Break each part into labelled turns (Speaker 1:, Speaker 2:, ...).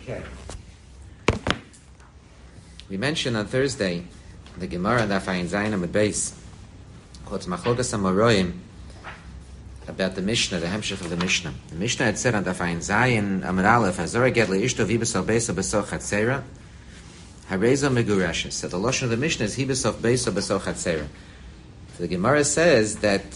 Speaker 1: Okay. We mentioned on Thursday the Gemara and the Ayin Zayin Amud Beis called Machlokas Amoraim about the Mishnah, the Hemshech of the Mishnah. The Mishnah had said on the Ayin Zayin Amud Aleph, Hazora get leishto v'ibasov beso beso chatzera, harezo megureshes. So the lashon of the Mishnah is hibasov beso beso chatzera. So the Gemara says that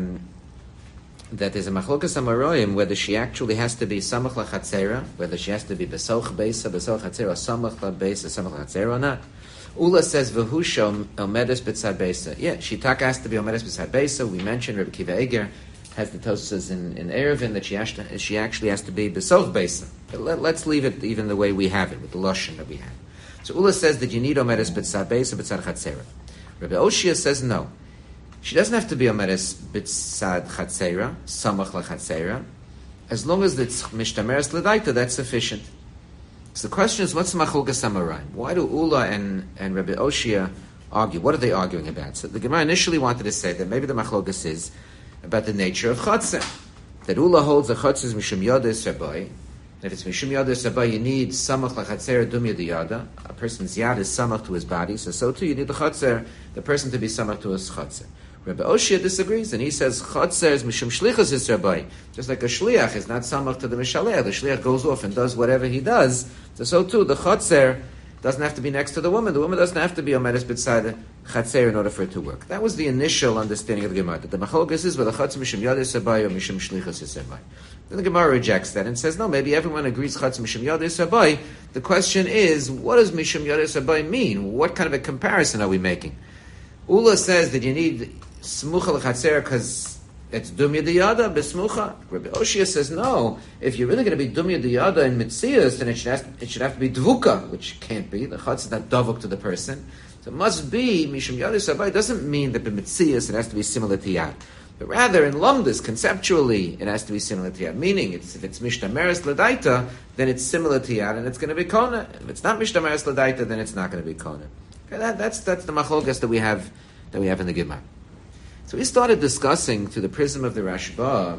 Speaker 1: that there's a Machlokas Amoraim whether she actually has to be samach lachatzera, whether she has to be besoch beso chatzera, or samach la beso samach lachatzera or not. Ula says v'husha omedes b'tzad beisa. Yeah, Shitaka has to be omedes b'tzad beisa. We mentioned Rabbi Kiva Eger has the Tosas in Erevin that she actually has to be b'soch beisa. But let's leave it even the way we have it with the lashon that we have. So Ula says that you need omedes b'tzad beisa b'tzad chatzera. Rabbi Oshia says no. She doesn't have to be omedes b'tzad chatzera, samach lachatzera. As long as it's mishtameres l'daita, that's sufficient. So the question is, what's the Machlokas Amoraim? Why do Ula and Rabbi Oshia argue? What are they arguing about? So the Gemara initially wanted to say that maybe the Machlokas is about the nature of Chatzah. That Ula holds the Chatzah is Mishum Yodis Rabbi. If it's Mishum Yodis Rabbi, you need Samach Lachatzera Dum Yadiyada. A person's Yad is Samach to his body, so too you need the Chatzah, the person to be Samach to his Chatzah. Rabbi Oshia disagrees, and he says Chatzah is Mishum Shlichus is Rabbi. Just like a Shliach is not Samach to the Mishaleh. The Shliach goes off and does whatever he does. So too, the Chatzah doesn't have to be next to the woman. The woman doesn't have to be omedes b'tzad chatzera in order for it to work. That was the initial understanding of the Gemara. That the Machlokas is whether Chatzah Mishum Yodis Rabbi or Mishum Shlichus is Rabbi. Then the Gemara rejects that and says, no, maybe everyone agrees Chatzah Mishum Yodis Rabbi. The question is, what does Mishum Yodis Rabbi mean? What kind of a comparison are we making? Ula says that you need smucha l'chatzera because it's dum yadiyada besmucha. Rabbi Oshia says no. If you're really going to be dum yadiyada in mitzias, then it should have to be dvuka, which can't be. The chatz is not davuk to the person, so it must be mishum yadis sabai. Doesn't mean that the mitzias it has to be similar to yad, but rather in lumdus conceptually it has to be similar to yad. Meaning, if it's mishtameres l'daita, then it's similar to yad and it's going to be kona. If it's not mishtameres l'daita, then it's not going to be kona. Okay, that's the machlokas that we have in the Gemara. So we started discussing through the prism of the Rashba,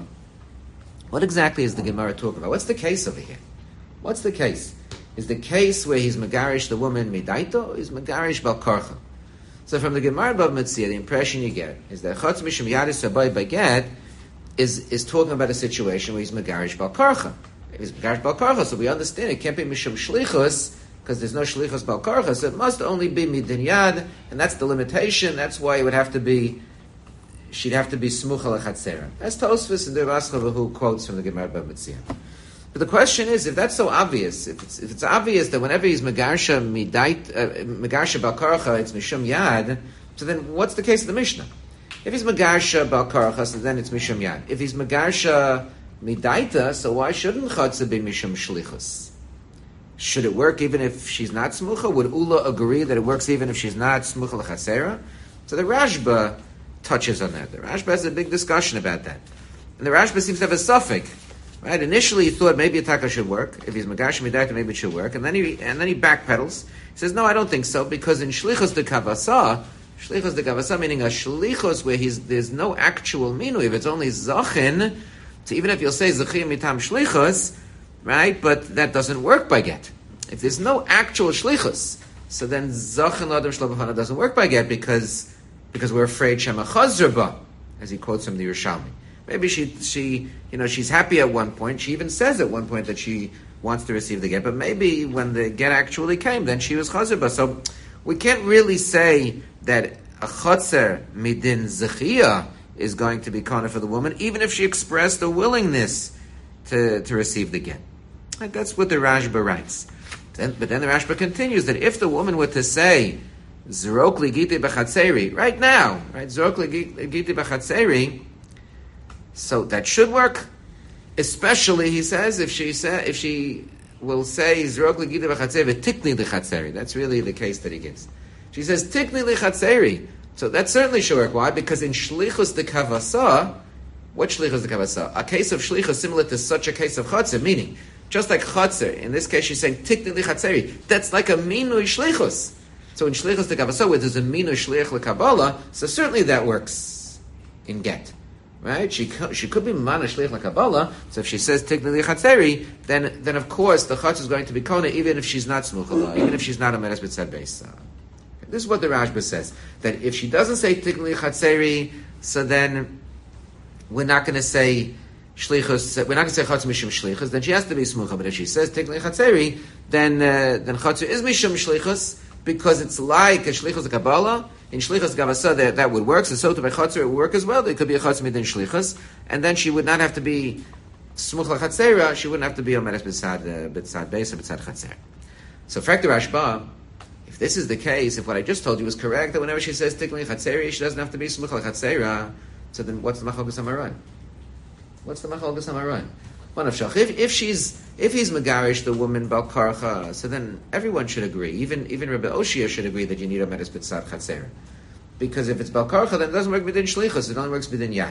Speaker 1: what exactly is the Gemara talking about? What's the case over here? What's the case? Is the case where he's megarish the woman midaito, or he's megarish bal karcha? So from the Gemara Bab Metzia, the impression you get is that Chatz Mishum Yadis Sabai Baget is talking about a situation where he's megarish bal karcha. If he's megarish bal karcha, so we understand it can't be Mishum Shlichus, because there's no Shlichus bal karcha, so it must only be midin yad, and that's the limitation. That's why it would have to be. She'd have to be smucha lechatzera. That's Tosfos and the Raschava who quotes from the Gemara Bab Metzia. But the question is, if that's so obvious, if it's obvious that whenever he's megarsha bal karcha, it's mishum yad, so then what's the case of the Mishnah? If he's megarsha bal karcha, so then it's mishum yad. If he's megarsha midaita, so why shouldn't chatzah be mishum shlichus? Should it work even if she's not smucha? Would Ula agree that it works even if she's not smucha lechatzera? So the Rashba touches on that. The Rashba has a big discussion about that. And the Rashba seems to have a suffix. Right? Initially he thought maybe a taka should work. If he's Magash Midaita, maybe it should work. And then he backpedals. He says, no, I don't think so, because in Shlichos de Kavasa, meaning a Shlichos where there's no actual minui, if it's only Zachin, so even if you'll say Zachim mitam Shlichos, right, but that doesn't work by get. If there's no actual Shlichos, so then Zachin Adam Shlabahana doesn't work by get because we're afraid Shema Chazrba, as he quotes from the Yerushalmi. Maybe she's happy at one point. She even says at one point that she wants to receive the get, but maybe when the get actually came, then she was Chazrba. So we can't really say that a Chotzer Midin Zechiyah is going to be Kona for the woman, even if she expressed a willingness to receive the get. And that's what the Rashba writes. But then the Rashba continues that if the woman were to say, Zrok ligiti b'chatzeri, right now, right? Zrok ligiti b'chatzeri. So that should work, especially he says if she will say Zrok ligiti b'chatzeri v'tikni l'chatzeri. That's really the case that he gives. She says tikni l'chatzeri, so that certainly should work. Why? Because in shlichus de kavasa, what shlichus de kavasa? A case of shlichus similar to such a case of chatzir, meaning just like chatzir. In this case, she's saying tikni l'chatzeri. That's like a minui shlichus. So in Shlichus de Kavasa, where there's a Minu Shliach LeKabbalah, so certainly that works in get. Right? She could be mana shliach l'kabbalah. So if she says tikni lichatzeri, then of course the chutz is going to be kona, even if she's not smuchala, even if she's not a meres b'tzad beisa. This is what the Rashba says, that if she doesn't say tikni lichatzeri, so then we're not going to say shlichus. We're not going to say chutz mishum shlichus. Then she has to be smucha. But if she says tikni lichatzeri, then chutz is mishum shlichus, because it's like a shlichus kabbalah. In shlichus gavasa that would work. So to by chatzir it would work as well. There could be a chutz midin shlichus, and then she would not have to be smuch lachatzera. She wouldn't have to be a meres b'tzad beis or b'tzad chatzer. So frak the Rashba, if this is the case, if what I just told you is correct, that whenever she says tikli chatzeri, she doesn't have to be smuch lachatzera. So then, what's the machlokas hamaran? What's the machlokas hamaran? One of shach. If he's megarish the woman bal karcha, so then everyone should agree. Even Rabbi Oshia should agree that you need a meres b'tzad chatzer, because if it's bal karcha, then it doesn't work within shlichus. It only works within yad.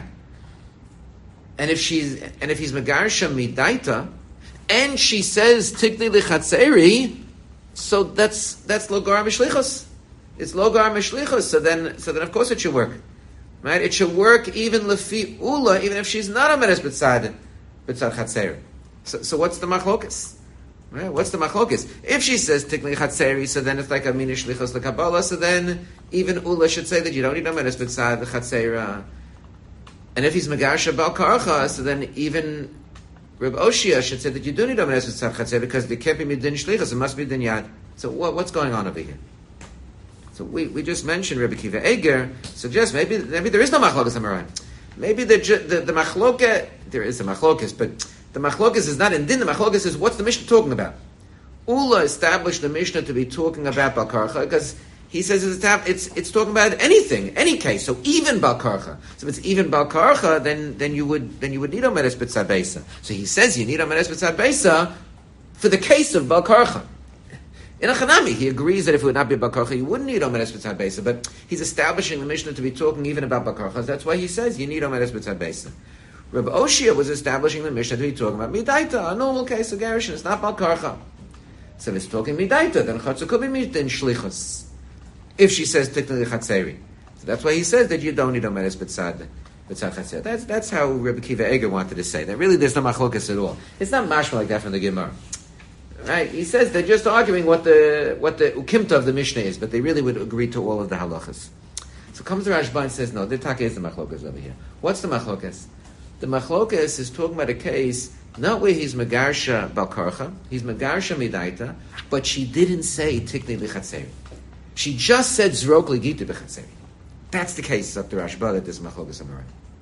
Speaker 1: And if he's megarish midaita, and she says tikli lichatzeri, so that's logar mishlichus. It's logar mishlichus. So then of course it should work, right? It should work even lefi ula, even if she's not a meres b'tzad chatzer. So what's the machlokas? Right? What's the machlokas? If she says tikli chatzeri, so then it's like a minish lichos lekabbalah. So then even ula should say that you don't need a meres b'tzad chatzera. And if he's megarsha bal karcha, so then even Reb Oshia should say that you do need a meres b'tzad chatzera, because there can't be midin shlichos, it must be din yad. So what's going on over here? So we just mentioned Rebbe Kiva Eger suggests maybe there is no machlokas hamaran. Maybe the machloka, there is a machlokas, but the machlokas is not in din. The machlokas is what's the Mishnah talking about. Ula established the Mishnah to be talking about bal karcha because he says it's talking about anything, any case. So even bal karcha. So if it's even bal karcha, then you would need a meres b'tzad beisa. So he says you need a meres b'tzad beisa for the case of bal karcha. In a Chanami, he agrees that if it would not be bal karcha, you wouldn't need a meres b'tzad beisa. But he's establishing the Mishnah to be talking even about bal karcha. That's why he says you need a meres b'tzad beisa. Rabbi Oshia was establishing the Mishnah to be talking about midaita, a normal case of garrison. It's not bal karcha. So if it's talking midaita, then chatzah could be midin shlichus. If she says tikni chatzeri, so that's why he says that you don't need a meres b'tzad chatzeri. That's how Rabbi Kiva Eger wanted to say that. Really, there's no machlokas at all. It's not mashma like that from the Gemara. Right? He says they're just arguing what the ukimta of the Mishnah is, but they really would agree to all of the halachas. So comes the Rashba and says, no, the taka is the machlokas over here. What's the machlokas? The machlokas is talking about a case not where he's megarsha bal karcha, he's megarsha midaita, but she didn't say tikni lichatzeri. She just said zrok ligita b'chatzeri. That's the case of the Rashba that this machlokas amaran.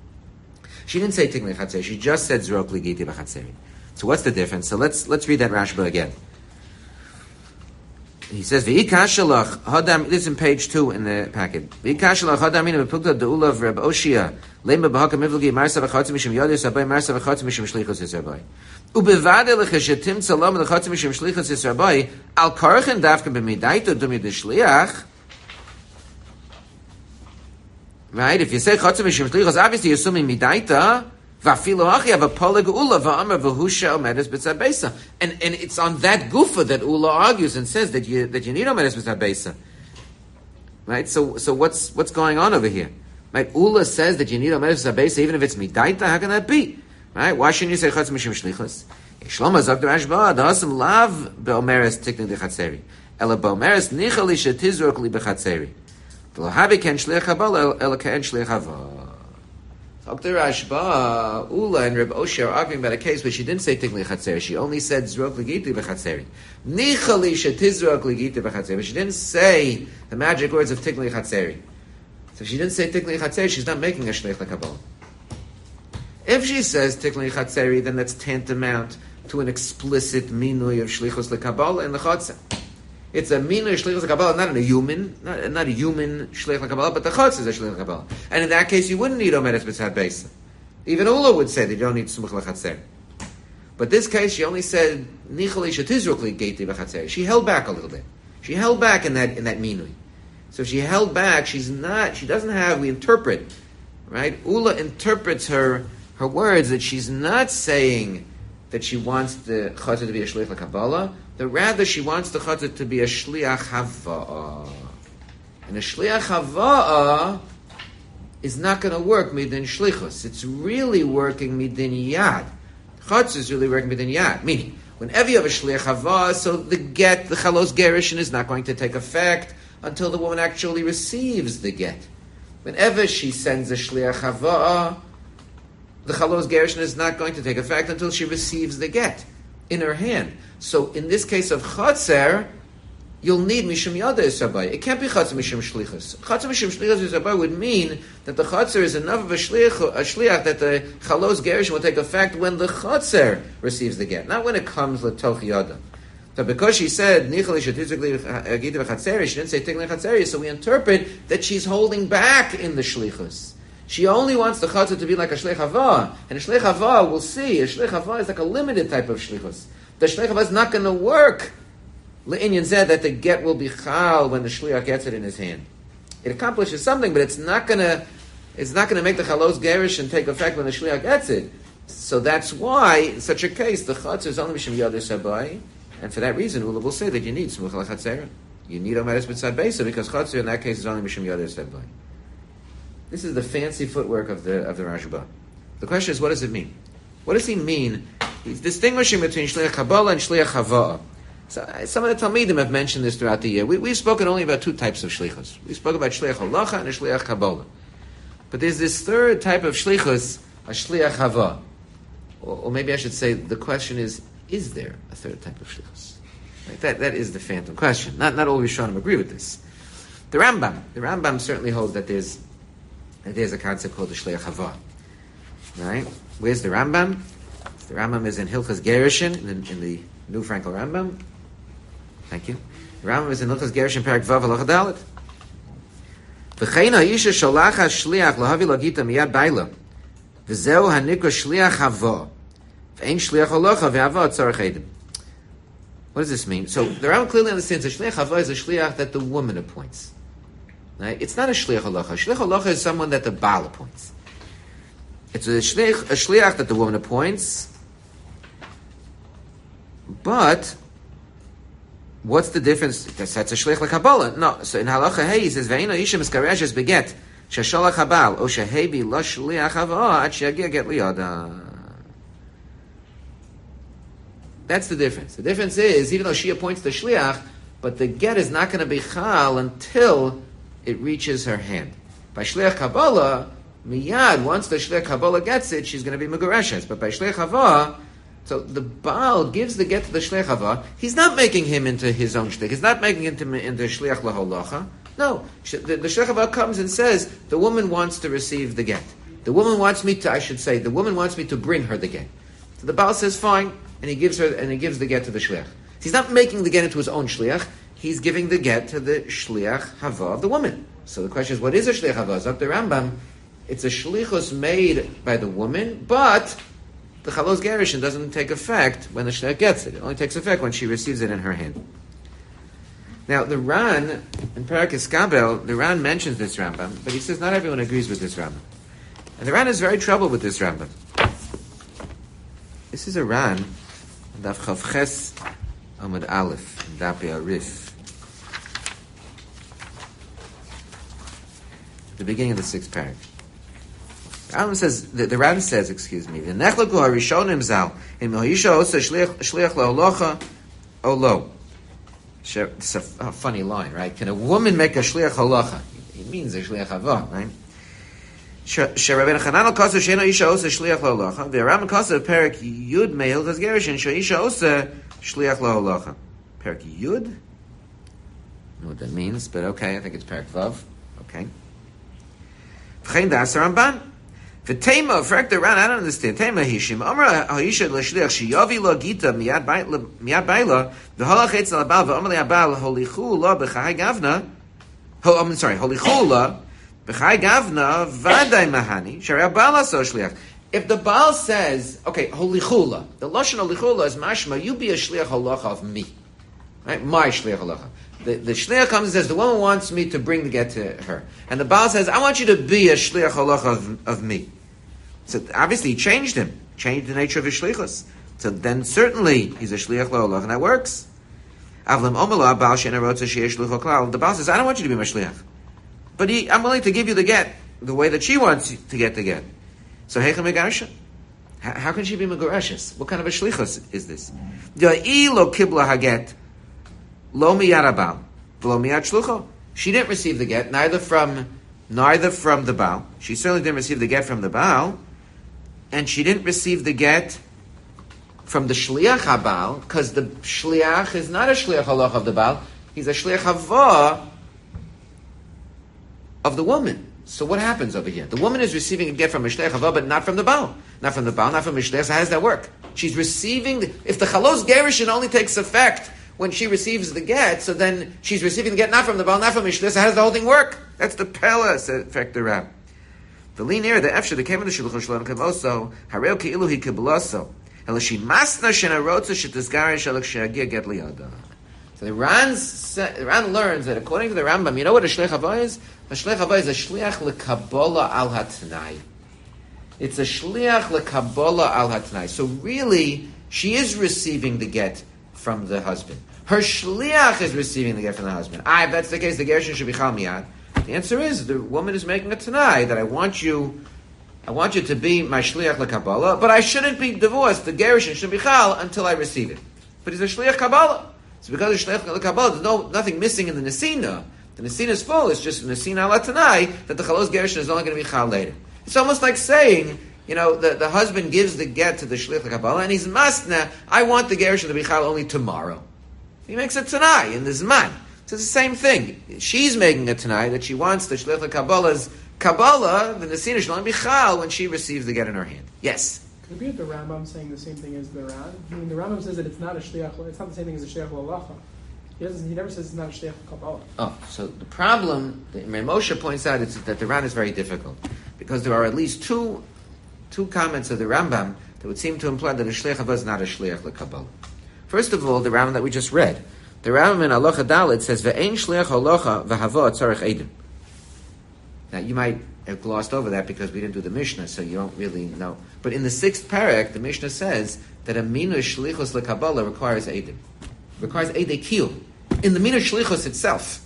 Speaker 1: She didn't say tikni lichatzeri. She just said zrok ligita b'chatzeri. So what's the difference? So let's read that Rashba again. He says, "V'ikashalach hadam." This is in page 2 in the packet. V'ikashalach hadam ina b'pukta de'ula of Reb Oshia lema b'haka mivlagi marsa v'chatz mishim yodis abai marsa v'chatz mishim shlichus yisrabai ubevade l'chashetim tzalam l'chatz mishim shlichus yisrabai al karchen davka b'midaito dumi d'shliach. Right? If you say chatz mishim shlichus, obviously you're assuming midaita. And it's on that gufa that Ula argues and says that you need a meres b'tzad beisa. Right? So what's going on over here? Right? Ula says that you need a meres b'tzad beisa even if it's midaita. How can that be? Right? Why shouldn't you say chatz mishim shlichus? Shlomo zok the Rashba da'asam lav be'omeres tikni dechatzeri ela be'omeres nichali shetizrok li bechatzeri v'lo habi ken shliach habal ela ken shliach hava. Dr. Rashba, Ula, and Reb Oshia are arguing about a case where she didn't say tikli chatzeri. She only said zrok ligiti b'chatzeri. Nichali shetizrok ligiti b'chatzeri. But she didn't say the magic words of tikli chatzeri. So if she didn't say tikli chatzeri, she's not making a shleich l'kabbalah. If she says tikli chatzeri, then that's tantamount to an explicit minui of shlichus l'kabbalah in the chatzah. It's a minui shlichus l'kabbalah, not a human shleich l'kabbalah, but the chutz is a shleich l'kabbalah. And in that case, you wouldn't need omeres b'tzad beisa. Even Ula would say that you don't need smuch l'chatzer. But this case, she only said nichali shetizruk ligeti b'chatzer. She held back a little bit. She held back in that minui. So if she held back, she doesn't have. We interpret, right? Ula interprets her words that she's not saying that she wants the chutz to be a shleich l'kabbalah. But rather, she wants the chatzah to be a shliach hava'ah. And a shliach hava'ah is not going to work midin shlichus. It's really working midin yad. Chutz is really working midin yad. Meaning, whenever you have a shliach hava, so the get, the chalos gerushin, is not going to take effect until the woman actually receives the get. Whenever she sends a shliach hava, the chalos gerushin is not going to take effect until she receives the get in her hand. So in this case of chatzer, you'll need mishum yada isabai. It can't be chatzer mishum shlichus. Chatzer mishum shlichus isabai would mean that the chatzer is enough of a shliach that the chalos gerushin will take effect when the chatzer receives the get, not when it comes l'toch yada. So because she said nichali shetizukli agita v'chatzeri, she didn't say tikli chatzeri, so we interpret that she's holding back in the shlichus. She only wants the chatzah to be like a shleich hava, and a shleich hava, we'll see, a shleich hava is like a limited type of shlichus. The shleich hava is not going to work. Le'inyan said that the get will be chal when the shliach gets it in his hand. It accomplishes something, but it's not going to make the chalos gerish and take effect when the shliach gets it. So that's why, in such a case, the chatzah is only mishum yadir sabai, and for that reason, Ula will say that you need smuch al chatzera. You need omedes b'tzad beisa, because chatzah in that case is only mishum yadir sabai. This is the fancy footwork of the Rashba. The question is, what does it mean? What does he mean? He's distinguishing between shliach kabbalah and shliach hava'ah. So, some of the Talmidim have mentioned this throughout the year. We've spoken only about two types of shlichus. We spoke about shliach halacha and a shliach kabbalah. But there's this third type of shlichus, a shliach hava'ah. Or maybe I should say, the question is there a third type of shlichus? Right? That is the phantom question. Not all Rishonim agree with this. The Rambam certainly holds that there's a concept called the shliach hava'ah. Right? Where's the Rambam? The Rambam is in Hilchas Gerushin, in the New Frankel Rambam. Thank you. The Rambam is in Hilchas Gerushin, Perek Vav Halacha Dalet. V'chein ha'isha sholachas shliach lahavi lagita miyad baila. V'zeu ha'nikra shliach hava'ah. V'ein shliach halacha ve'hava'ah tzarech edim. What does this mean? So the Rambam clearly understands that shliach hava'ah is a shliach that the woman appoints. Right? It's not a shliach halacha. Shliach halacha is someone that the Baal appoints. It's a shliach that the woman appoints. But what's the difference? That's a shliach l'kabbalah. No. So in halacha hey, he says ve'ina isha miskareshes beget shesholach habal o shehebi lo shliach hava'ah ad sheyagia get liyada. That's the difference. The difference is, even though she appoints the shliach, but the get is not going to be chal until it reaches her hand. By shliach kabbalah, miyad, once the shliach kabbalah gets it, she's going to be megureshes. But by shliach hava'ah, so the Baal gives the get to the shliach hava'ah. He's not making him into his own shliach. He's not making him into shliach laholacha. No, the shliach hava'ah comes and says, the woman wants to receive the get. The woman wants me to bring her the get. So the Baal says, fine, and he gives the get to the shliach. He's not making the get into his own shliach. He's giving the get to the shliach hava'ah of the woman. So the question is, what is a shliach hava'ah? Zok the Rambam, it's a shlichus made by the woman, but the chalos gerushin doesn't take effect when the shliach gets it. It only takes effect when she receives it in her hand. Now, the Ran, in Perek Eskabel, the Ran mentions this Rambam, but he says not everyone agrees with this Rambam. And the Ran is very troubled with this Rambam. This is a Ran, Daf Chavches Amud Aleph, Dapi Arif. The beginning of the sixth paragraph. The Ran says, the Nechlaku HaRishonim Zal, in Mohisha Osa Shliach LaHolocha Olo. It's a funny line, right? Can a woman make a Shliach Holocha? It means a Shliach Hava'ah, right? Rabbeinu Chanan al-Kosa She'eno Isha Osa Shliach LaHolocha, V'Ram Kosa Perek Yud Meil Chaz Gerushin She'isha Osa Shliach LaHolocha. Perek Yud? I don't know what that means, but okay, I think it's Perek Vav. Okay. V'chein Das Ramban. V'tema, Frek the Ran, I don't understand. Tema Hishim, Amra Ha'isha L'Shliach She'yavi Lo Gita Miyad Baila V'holach Eitz L'Abal V'Omer L'Abal Holichu Lo B'chai Gavna Holichu Lo B'chai Gavna V'adai Mahani Shari Abal Aso Shliach. If the Baal says, okay, Holichu Lo, the Lashon Holichu Lo is mashma, you be a Shliach Halacha of me. Right? My Shliach Halacha. The shliach comes and says, the woman wants me to bring the get to her. And the Baal says, I want you to be a shliach halacha of me. So obviously he changed him. Changed the nature of his shlichus. So then certainly he's a shliach halacha, and that works. The Baal says, I don't want you to be my shliach. But I'm willing to give you the get. the way that she wants to get the get. So Heicha Megarsha. How can she be Megareshes? What kind of a shlichus is this? Ya'i lo kibla haget lo miyad abal v'lo miyad shlucho. She didn't receive the get neither from the Baal. She certainly didn't receive the get from the Baal, and she didn't receive the get from the shliach habal, because the shliach is not a shliach halach of the Baal. He's a shliach hava of the woman. So what happens over here? The woman is receiving a get from a shliach hava, but not from the Baal. Not from the Baal, not from a shliach. So how does that work? She's receiving, if the chalos gerushin only takes effect when she receives the get, so then she's receiving the get not from the Baal, not from a shliach. So how does the whole thing work? That's the pella, said the Rab. The linear, the efshe, the came in the shluch shalom kavoso, hareo keilu hi kiblaso. Elashi masna shena rotza shetisgarish shalak sheagia get liyada. So the Ran learns that according to the Rambam, you know what a shliach hava is? A shliach hava is a shliach lekabbalah al hatnai. It's a shliach lekabbalah al hatnai. So really, she is receiving the get from the husband. Her shliach is receiving the get from the husband. If that's the case, the gerushin should be chal miyad. The answer is the woman is making a tanai that I want you to be my shliach lekabbalah, but I shouldn't be divorced. The gerushin should be chal until I receive it. But he's a shliach kabbalah. So because of shliach lekabbalah, there's nothing missing in the nesina. The nesina is full. It's just nesina ala tanai that the chalos gerushin is only going to be chal later. It's almost like saying, the husband gives the get to the shliach lekabbalah, and he's masna. I want the gerushin to be chal only tomorrow. He makes a tanai in the zman. So it's the same thing. She's making a tanai that she wants the shliach lekabbalah's kabbalah, the nesina shel michal, when she receives the get in her hand. Yes.
Speaker 2: Could it be that the Rambam saying the same thing as the Ran? I mean, the Rambam says that it's not a shliach. It's not the same thing as a shliach l'alacha. He never says it's not a shliach kabbalah.
Speaker 1: Oh, so the problem that Moshe points out is that the Ran is very difficult because there are at least two comments of the Rambam that would seem to imply that a shliach hava is not a shliach lekabbalah. First of all, the Rambam that we just read. The Rambam in Halacha Dalet says, "Ve'ein shliach halacha v'hava tzarich edim." Now, you might have glossed over that because we didn't do the Mishnah, so you don't really know. But in the 6th parak, the Mishnah says that a minui shlichus lekabbalah requires edim. Requires edei kiyum. In the minui shlichus itself.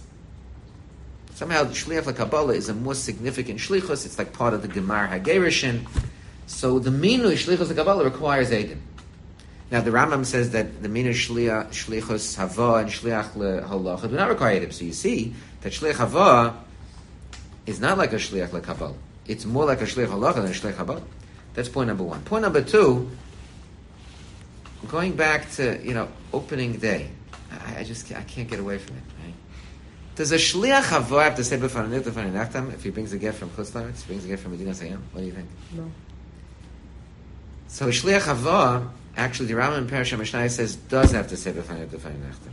Speaker 1: Somehow, the shliach lekabbalah is a more significant shlichus. It's like part of the Gemar HaGerishin. So the minui shlichus lekabbalah requires edim. Now the Rambam says that the minui shlichus hava and shliach lehalacha do not require edim. So you see that shliach hava is not like a shliach lekabbalah. It's more like a shliach halacha than a shliach hava. That's point number one. Point number two, going back to, opening day, I can't get away from it, right? Does a shliach hava have to say b'fananit b'fananachtam if he brings a get from Chutz La'aretz, brings a get from Medina Sayam? What do you think?
Speaker 2: No.
Speaker 1: So a shliach hava, actually the Rambam in Parashat Mishnah says, does have to say b'fananit b'fananachtam.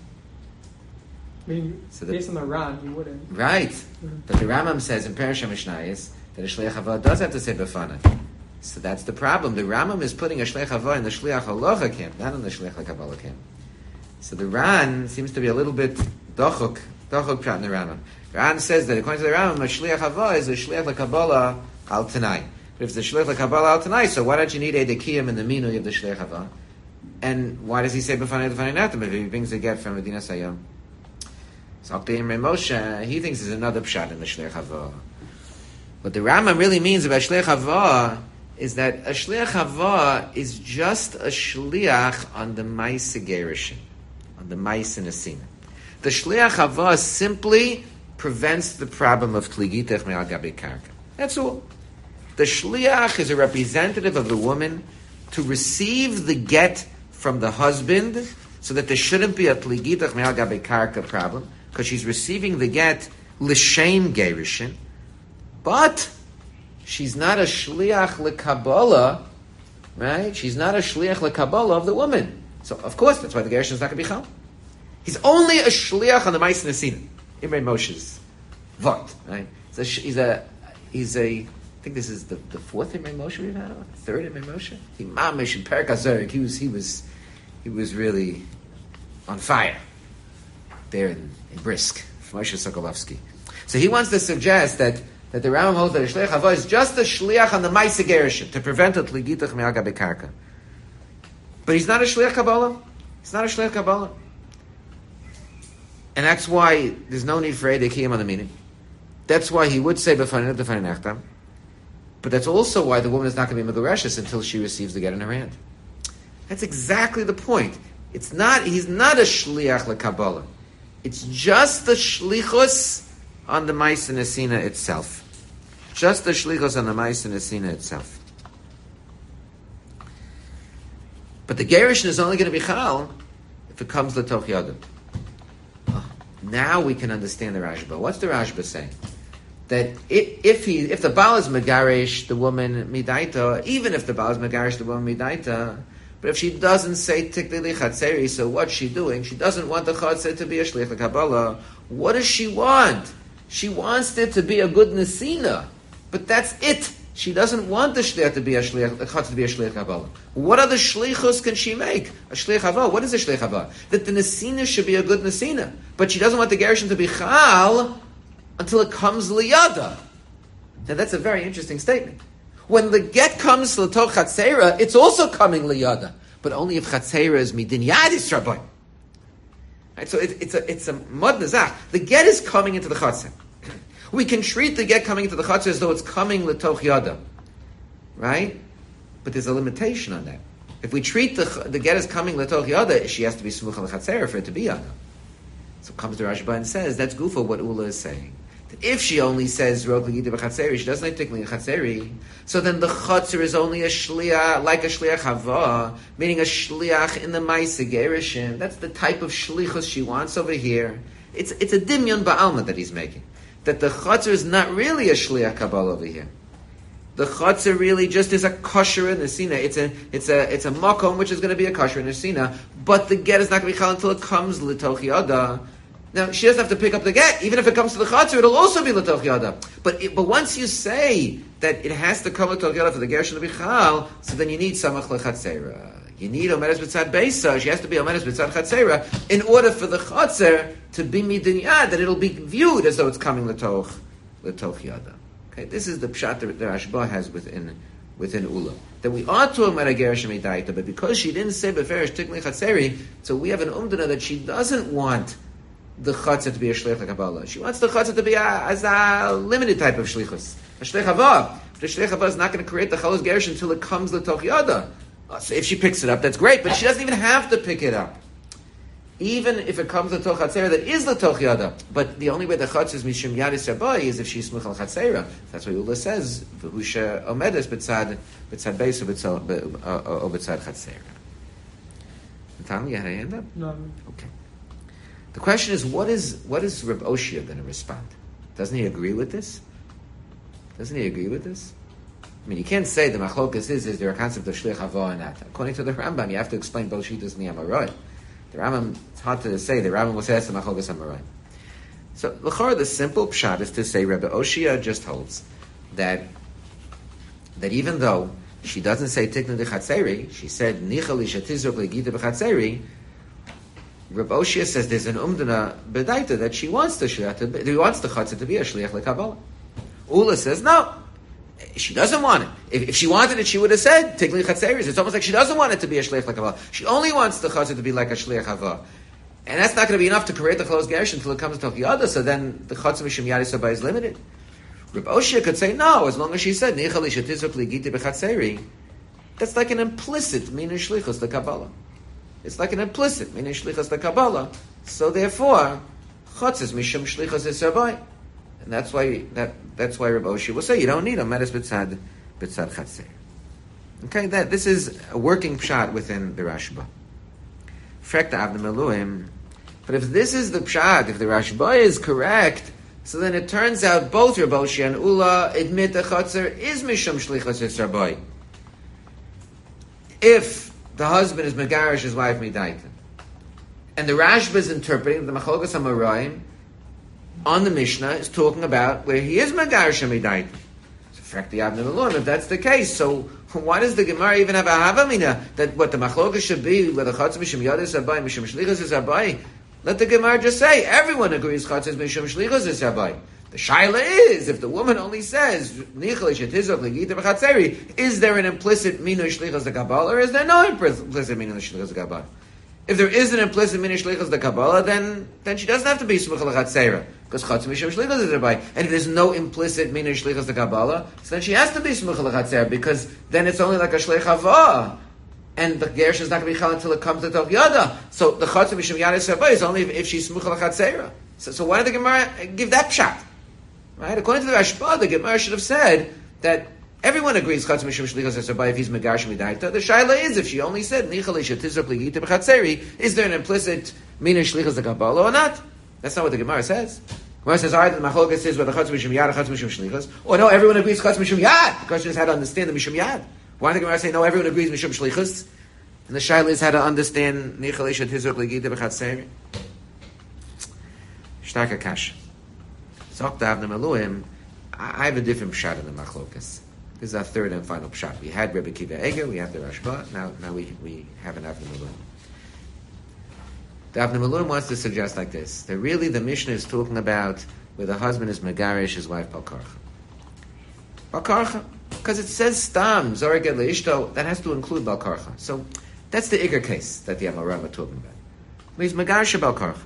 Speaker 2: I mean, based on the Ran, you wouldn't.
Speaker 1: Right. Mm-hmm. But the Rambam says in Parashat Mishnayos that a shliach hava does have to say b'fanat. So that's the problem. The Rambam is putting a shliach hava in the shliach halacha camp, not in the shliach lekabbalah camp. So the Ran seems to be a little bit dochuk prat in the Rambam. Ran says that according to the Rambam, a shliach hava is a shliach lekabbalah al tanai. But if it's the shliach lekabbalah al tanai, so why don't you need a dekiyam in the minui of the shliach hava? And why does he say b'fanat b'fanat if he brings a get from Medina Sayam? So Moshe, he thinks there's another pshat in the shliach hava. What the Rambam really means about shliach hava is that a shliach hava is just a shliach on the ma'aseh gerushin, on the ma'aseh nesina. The shliach hava simply prevents the problem of tligitech me'al gabi karka. That's all. The shliach is a representative of the woman to receive the get from the husband, so that there shouldn't be a tligitech me'al gabi karka problem, because she's receiving the get l'shem gerushin, but she's not a shliach lekabbalah, right? She's not a shliach lekabbalah of the woman. So of course that's why the gerushin is not going to be chal. He's only a shliach on the ma'aseh nesina. Imrei Moshe's vart, right? So he's a. I think this is the 4th Imrei Moshe we've had, or 3rd Imrei Moshe. He mamish in Perek HaZorek. He was really on fire there in Brisk, Moshe Sokolovsky. So he wants to suggest that the Rambam holds that a shliach hava is just a shliach on the ma'aseh gerushin to prevent a tligitach me'al gabi karka. But he's not a shliach kabbalah. He's not a shliach kabbalah, and that's why there's no need for edei kiyum on the meaning. That's why he would say b'fanei nechtam. But that's also why the woman is not going to be megureshes until she receives the get in her hand. That's exactly the point. He's not a shliach lekabbalah. It's just the shlichus on the Ma'aseh Nesina itself. Just the shlichus on the Ma'aseh Nesina itself. But the gerushin is only going to be chal if it comes l'toch yadam. Now we can understand the Rashba. What's the Rashba saying? That if the Baal is megarish the woman midaita, even if the Baal is megarish the woman midaita, but if she doesn't say tikli chatzeri, so what's she doing? She doesn't want the chatzer to be a shliach l'kabbalah. What does she want? She wants it to be a good nesina, but that's it. She doesn't want the shliach to be a shliach, the chatzer to be a shliach kabbalah. What other shlichus can she make? A shliach hava. What is a shliach hava? That the nesina should be a good nesina, but she doesn't want the gerushin to be chal until it comes liyada. Now that's a very interesting statement. When the get comes l'toch chatzera, it's also coming liyada, but only if chatzera is midin yadis rabbi. Right, so it's a mod nazach. The get is coming into the chatzera. We can treat the get coming into the chatzera as though it's coming l'toch yada, right? But there's a limitation on that. If we treat the get as coming l'toch yada, she has to be smuch al chatzera for it to be yada. So comes the Rashba and says that's gufa what Ula is saying. If she only says Rok L'Gita B'Chatzeri, she doesn't have Tikli Chatzeri, so then the Chatzer is only a Shliach, like a Shliach Hava, meaning a Shliach in the Ma'aseh Gerushin. That's the type of Shlichus she wants over here. It's a Dimyon Ba'alma that he's making. That the Chatzer is not really a Shliach Kabbalah over here. The Chatzer really just is a kosher in the Sina. It's a makom which is going to be a kosher in the Sina, but the get is not going to be chal until it comes L'Toch Yada. Now, she doesn't have to pick up the get. Even if it comes to the chatzor, it'll also be l'toch yada. But once you say that it has to come l'toch yada for the gerushin to be chal, so then you need samach lechatzera. You need omedes b'tzad beisa. She has to be omedes b'tzad chatzera in order for the chatzor to be midin yad, that it'll be viewed as though it's coming l'toch yada. Okay, this is the pshat that the Rashba has within Ula. That we ought to omer a gerushin midaita, but because she didn't say beferish tikli chatzeri, so we have an umdana that she doesn't want the chatzah to be a shliach l'kabbalah. She wants the chatzah to be as a limited type of shlichus, a shliach hava. But the shliach hava is not going to create the chalus gerushin until it comes l'toch yada. So if she picks it up, that's great, but she doesn't even have to pick it up. Even if it comes l'toch chatzera, that is l'toch yada. But the only way the chatzah is mishum yadis rabai is if she's smuch al chatzera. That's why Ula says v'husha omedes b'tzad beis or b'tzad chatzera. Natalia, you had a hand up?
Speaker 2: No.
Speaker 1: Okay. The question is, what is Reb Oshia going to respond? Doesn't he agree with this? I mean, you can't say the machlokas is there a concept of shliach hava or not. According to the Rambam, you have to explain both shitas in the Amaroi. The Rambam, it's hard to say. The Rambam will say that's the machlokas Amaroi. So, l'chor, the simple pshat is to say Reb Oshia just holds that even though she doesn't say tiknun de chatzeri, she said nichali shatizrok legita b'chatzeri. Reb Oshia says there's an umdana bedaita that she wants the chatzah to be a shliach lekabbalah. Ula says no, she doesn't want it. If she wanted it, she would have said tikli chatzeris. It's almost like she doesn't want it to be a shliach lekabbalah. She only wants the chatzah to be like a shliach hava, and that's not going to be enough to create the chlos gerushin until it comes to yada. So then the chatzah mishum yadis is limited. Reb Oshia could say no, as long as she said nichali shetizuk ligiti bechatzeri. That's like an implicit meaning shlichus lekabbalah. It's like an implicit meaning shlichus lekabbalah. So therefore, chatzis mishum shlichus esrabai, and that's why Reb Oshia will say you don't need a medes b'tzad chatzer. Okay, this is a working pshat within the Rashba. Frekta avnei meluim. But if this is the pshat, if the Rashba is correct, so then it turns out both Reb Oshia and Ula admit the chatzir is mishum shlichus esrabai. If the husband is megarish his wife midaita, and the Rashba is interpreting the Machlokas Amoraim on the Mishnah is talking about where he is megarish midaita. So, frekti avnei meluim. If that's the case, so why does the Gemara even have a havamina that what the Machlokas should be where the chatzah mishum yadis abai mishum shlichus is abai? Let the Gemara just say everyone agrees chatzah is mishum shlichus is abai. The shaila is, if the woman only says, is there an implicit minu shlichus the Kabbalah, or is there no implicit minu shlichus the Kabbalah? If there is an implicit min shlichus the Kabbalah, then she doesn't have to be smucha l'chatzera, because chatzim mishum shlichus is rabbi. And if there's no implicit min shlichus the Kabbalah, so then she has to be smucha l'chatzera, because then it's only like a shleich hava, and the gersh is not going to be chal until it comes to Tov Yada. So the chatzim mishum yada rabbi is only if she's smucha l'chatzera. So why did the Gemara give that pshat? Right? According to the Rashba, the Gemara should have said that everyone agrees chatzim mishum shlichus is rabbi if he's megarsh midaita. The shaila is if she only said nichali shetizra pligita b'chatzeri, is there an implicit min shlichus the Kabbalah or not? That's not what the Gemara says. The Gemara says, alright, the Machlokes says whether chatzim mishum yad or chatzim mishum shlichus. Or no, everyone agrees chatzim mishum yad. The question is how to understand the mishum yad. Why did the Gemara say no, everyone agrees mishum shlichus? And the shaila is how to understand nichali shetizra pligita b'chatzeri. Shtaka kash. Zok davna meluim. I have a different pshat in the Machlokes. This is our third and final pshat. We had Rebbe Kiva Eger, we have the Rashba, now we have an Avnei Miluim. The Avnei Miluim wants to suggest like this, that really the Mishnah is talking about where the husband is megarish his wife Balkarcha. Balkarcha, because it says Stam, Zoreg et Leishto, that has to include Balkarcha. So that's the Iger case that the Amoram are talking about. He's megarish Balkarcha.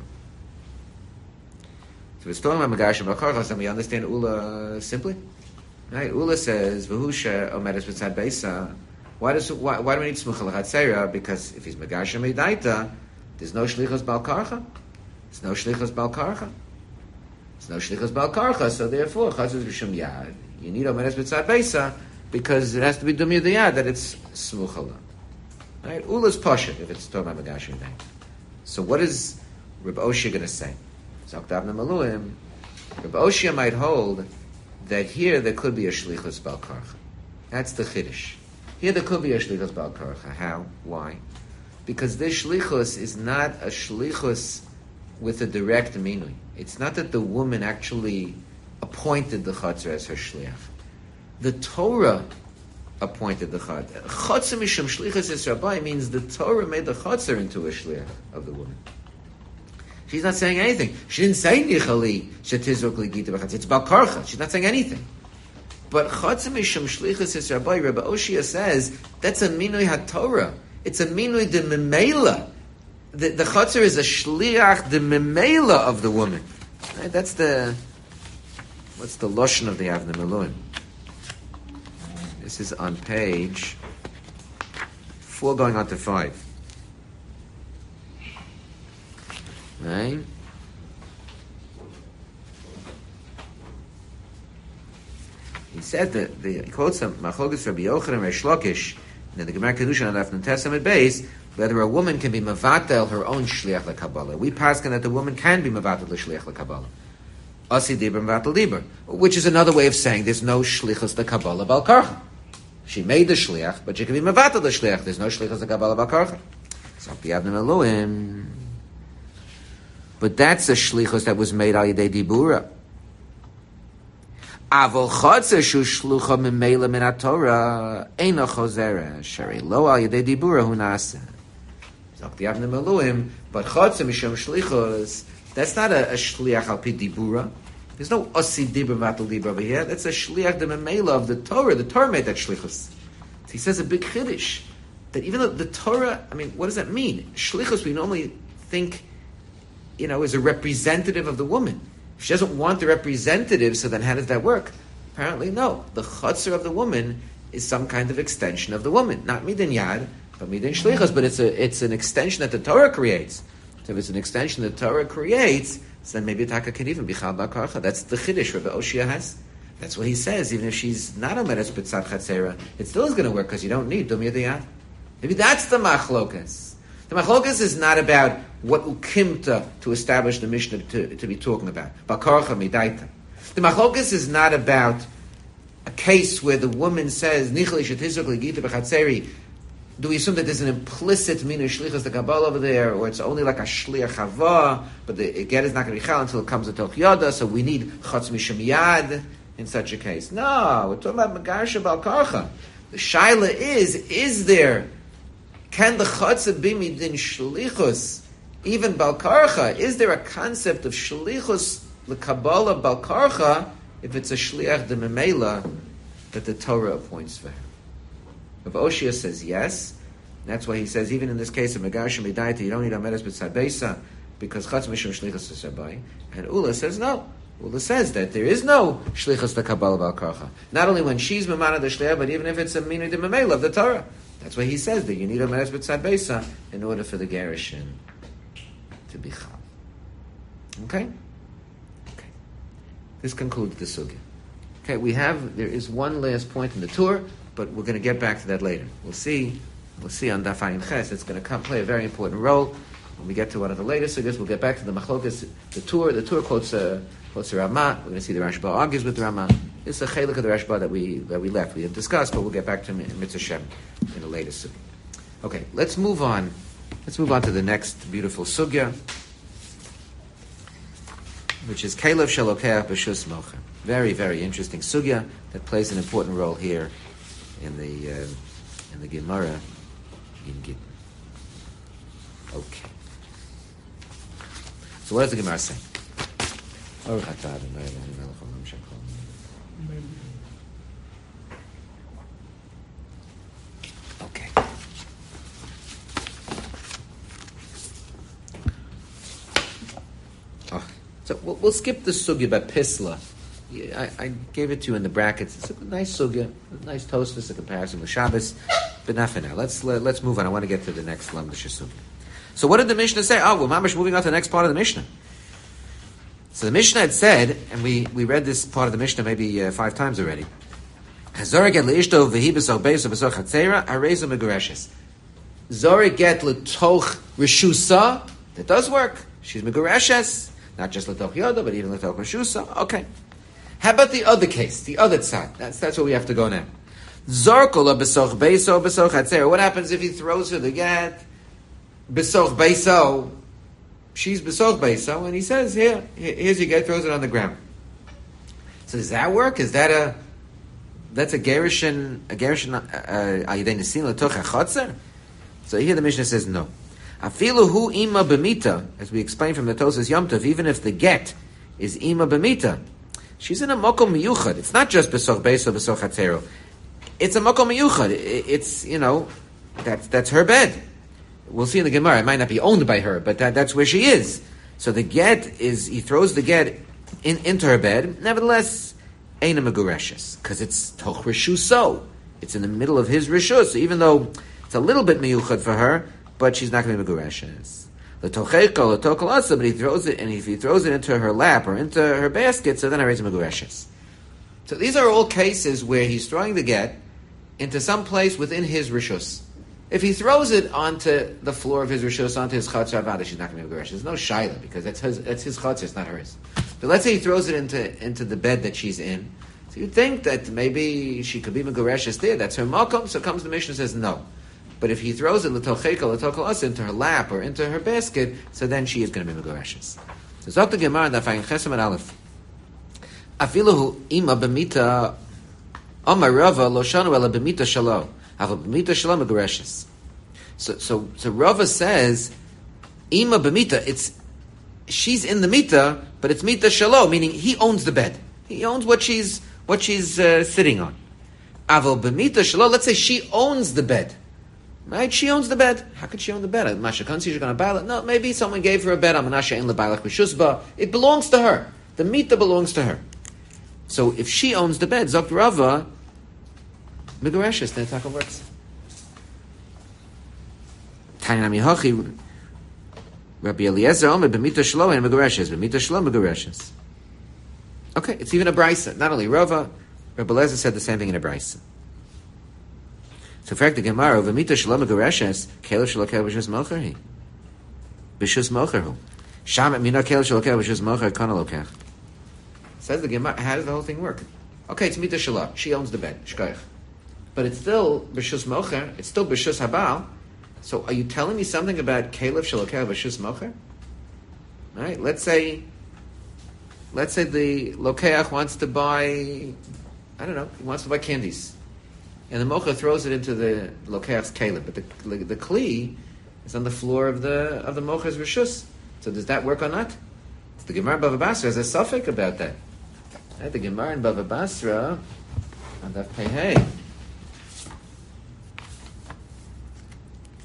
Speaker 1: So we're talking about megarish Balkarcha, so we understand Ula simply. Right? Ula says, "V'husha omedes b'tzad beisa." Why do we need smucha l'chatzera? Because if he's megarsha meidaita, there's no shlichus balkarcha. There's no shlichus balkarcha. There's no shlichus balkarcha. So therefore, chatzos b'shum yad. You need omedes b'tzad beisa because it has to be dumya diyad that it's smucha la. Right? Ula's pasha if it's talking about megarsha meidaita. So what is Reb Oshia going to say? Zok davna maluim. Reb Oshia might hold that here there could be a shlichus balkarcha. That's the chiddush. Here there could be a shlichus balkarcha. How? Why? Because this shlichus is not a shlichus with a direct minui. It's not that the woman actually appointed the chatzar as her shliach. The Torah appointed the chatzar. Chatzar mishum shlichus es rabbi means the Torah made the chatzar into a shliach of the woman. She's not saying anything. She didn't say nichali shetizrok ligita b'chatzir. It's balkarcha. She's not saying anything. But chatzim mishum shlichus es rabbi, Rebbe Oshia says that's a minui haTorah. It's a minui de memela. The chatzir is a shliach de memela of the woman. Right? That's what's the lashon of the Avnei Miluim? This is on page 4 going on to 5. Right? He said that he quotes some Machlokes Rabbi Yochanan and Reish Lakish in the Gemara Kedushin on Daf Testament base whether a woman can be mevatel her own shliach lekabbalah. We paskin that the woman can be mevatel shliach lekabbalah. Asi dibur mevatel dibur, which is another way of saying there's no shlichus lekabbalah balkarcha. She made the shliach, but she can be mevatel the shliach. There's no shlichus lekabbalah balkarcha. So the Avnei Miluim. But that's a shlichus that was made al yedei dibura. Avol chatzar shu shlucha memela min haTorah eina chozera shari lo al yedei dibura hu nasa. Zok the Avnei Miluim, but chatzar mishum shlichus, that's not a shliach al pi dibura. There's no osi dibur vatal dibur over here. That's a shliach de memela of the Torah. The Torah made that shlichus. So he says a big chiddush that even though the Torah, I mean, what does that mean? Shlichus we normally think, is a representative of the woman. If she doesn't want the representative, so then how does that work? Apparently, no. The chutzner of the woman is some kind of extension of the woman. Not midin yad, but midin shlichus, but it's an extension that the Torah creates. So if it's an extension that the Torah creates, so then maybe Taka can even be chal b'karcha. That's the chiddush Rebbe Oshia has. That's what he says. Even if she's not a meres b'tzad chatzera, it still is going to work because you don't need dum yad. Maybe that's the machlokas. The machlokas is not about what ukimta to establish the Mishnah to be talking about. Bakarcha midaita. The machlokas is not about a case where the woman says, Nichli shetizrok ligita b'chatzeri. Do we assume that there's an implicit mina shlichus the Kabbalah over there, or it's only like a shliach hava, but the get is not going to be chal until it comes to Toch Yada, so we need chatz mishum yad in such a case. No, we're talking about megarsha balkarcha. The shaila is there, can the chatzah be midin shlichus, even balkarcha? Is there a concept of shlichus l'kabbalah balkarcha if it's a shliach de memela that the Torah appoints for him? Rav Oshia says yes, That's why he says, even in this case of Megashim Midaita, you don't need Amedes B'tzad Beisa, because Chatz Mishum Shlichus Sabai. And Ula says no. Ula says that there is no Shlichus the Kabbalah Bal Karcha. Not only when she's Mamana the Shleah, but even if it's a Minu de Mamela of the Torah. That's why he says that you need Amedes B'tzad Beisa in order for the Gerushin to be Chal. Okay? Okay. This concludes the Sugya. Okay, there is one last point in the tour, but we're going to get back to that later. We'll see on Daf Ayin Ches. It's going to play a very important role. When we get to one of the later sugyas, we'll get back to the Machlokas, the tour. The tour quotes the Ramah. We're going to see the Rashba argues with the Ramah. It's a chelik of the Rashba that we left. We have discussed, but we'll get back to Mitzvah Shem in the later sugya. Okay, let's move on. Let's move on to the next beautiful sugya, which is Kelev Shalokeh B'Shus Mocher. Very, very interesting sugya that plays an important role here in the Gemara in Gittin. Okay. So what does the Gemara say? Okay. So we'll skip the sugya about Pisla. I gave it to you in the brackets. It's a nice sugya, a nice tosfos, a comparison with Shabbos, but not for now. Let's move on. I want to get to the next Lamdash sugya. So what did the Mishnah say? Oh, we're moving on to the next part of the Mishnah. So the Mishnah had said, and we read this part of the Mishnah maybe 5 times already. Zora get leishto v'hi b'soch beis or b'soch hatzera areza megureshes. Zora get l'toch reshusa. That does work. She's megureshes. Not just l'toch yoda, but even l'toch reshusa. Okay. How about the other case, the other side? That's where we have to go now. Zorkola b'soch beis or b'soch hatzera. What happens if he throws her the get? B'soch beiso, she's b'soch beiso, and he says, here's your get, throws it on the ground. So does that work? That's a gerushin, ayidei nesin l'toch hachotzer? So here the Mishnah says no. Afilu hu ima b'mita, as we explained from the Tosas Yom Tov, even if the get is ima b'mita, she's in a mokom miyuchad. It's not just b'soch beiso, b'soch hatzero. It's a mokom miyuchad. It's, that's her bed. We'll see in the Gemara, it might not be owned by her, but that's where she is. So the get he throws the get into her bed, nevertheless, Eina Megureshes, because it's Toch Rishuso. It's in the middle of his Rishus, so even though it's a little bit miyuchad for her, but she's not going to be Megureshes. The Tocheko, the Tokolasa, but he throws it, and if he throws it into her lap or into her basket, so then I raise Megureshes. So these are all cases where he's throwing the get into some place within his Rishus. If he throws it onto the floor of his rishus, onto his chatzar avada, she's not going to be megureshes. There's no shaila because that's his chatzar, it's not hers. But let's say he throws it into the bed that she's in. So you'd think that maybe she could be megureshes there. That's her makom. So comes the Mishnah and says no. But if he throws it l'tocheka into her lap or into her basket, so then she is going to be megureshes. So Zok the Gemara Dafayin Chesem and Aleph. Afilahu ima b'mita Amar Rava lo shanu ela b'mita shalo. So Rava says, Ima b'mita, she's in the mita, but it's mita shalo, meaning he owns the bed. He owns what she's sitting on. Aval b'mita shalo, let's say she owns the bed. Right? She owns the bed. How could she own the bed? Masha Kansi, she's going to buy it. No, maybe someone gave her a bed. It belongs to her. The mita belongs to her. So if she owns the bed, Zok Rava, Megureshes, then Taka works. Tainami Hachi, Rabbi Eliezer Omer, B'mita Shlo and Megureshes, B'mita Shlo Megureshes. Okay, it's even a brisa. Not only Rava, Rabbi Eliezer said the same thing in a brisa. So, in fact, the Gemara, B'mita Shlo Megureshes, Kelev Shlo Kel B'shus Mocher B'shus Mocher Hu. Sham Mina Kelev Shlo Kel B'shus Mocher Kana Lokech. Says the Gemara, how does the whole thing work? Okay, it's Mita Shlo. She owns the bed. Shkoich. But it's still b'shus mocher. It's still b'shus habal. So, are you telling me something about Kelev Shalokeh b'shus mocher? All right. Let's say the lokeach wants to buy, he wants to buy candies, and the mocher throws it into the lokeach's kelev, but the kli is on the floor of the mocher's rishus. So, does that work or not? The Gemara in Bava Basra has a suffix about that. Right? The Gemara in Bava Basra on Daf Pei Hey.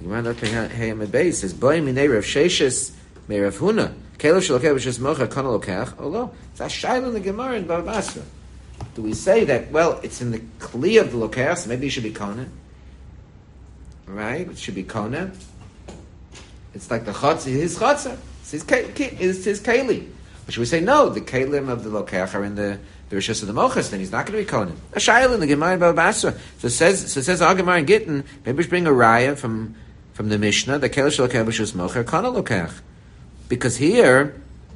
Speaker 1: Gemara not Heyam Beis says Boy Minei Rav Sheshes Me Rav Huna Kelev Shalokeh B'Shus Mocher Kana Lokech. Oh no, it's a shayla in the Gemara in Bava Basra. Do we say that? Well, it's in the kli of the Lokech, so maybe it should be Kona, right? It should be Kona. It's like the chotzer, his chotzer, it's his keli. But should we say no? The kelim of the Lokech are in the Rishus of the Mochas, then he's not going to be Kona. A shayla in the Gemara in Bava Basra. So it says our Gemara in Gittin. Maybe we should bring a raya from the Mishnah. The Kelev Shalokeh B'Shus Mocher Kana Lokech. Because here,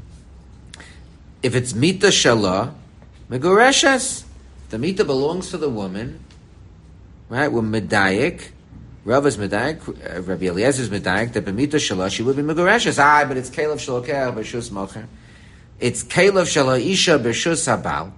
Speaker 1: if it's mita shala, megureshes, the mita belongs to the woman, right? We're medayik, Rav is medayik, Rabbi Eliezer is medayik, that b'mita shala, she would be megureshes. But it's kelev shalokeh b'shus mocher. It's kelev shala isha b'shus habal.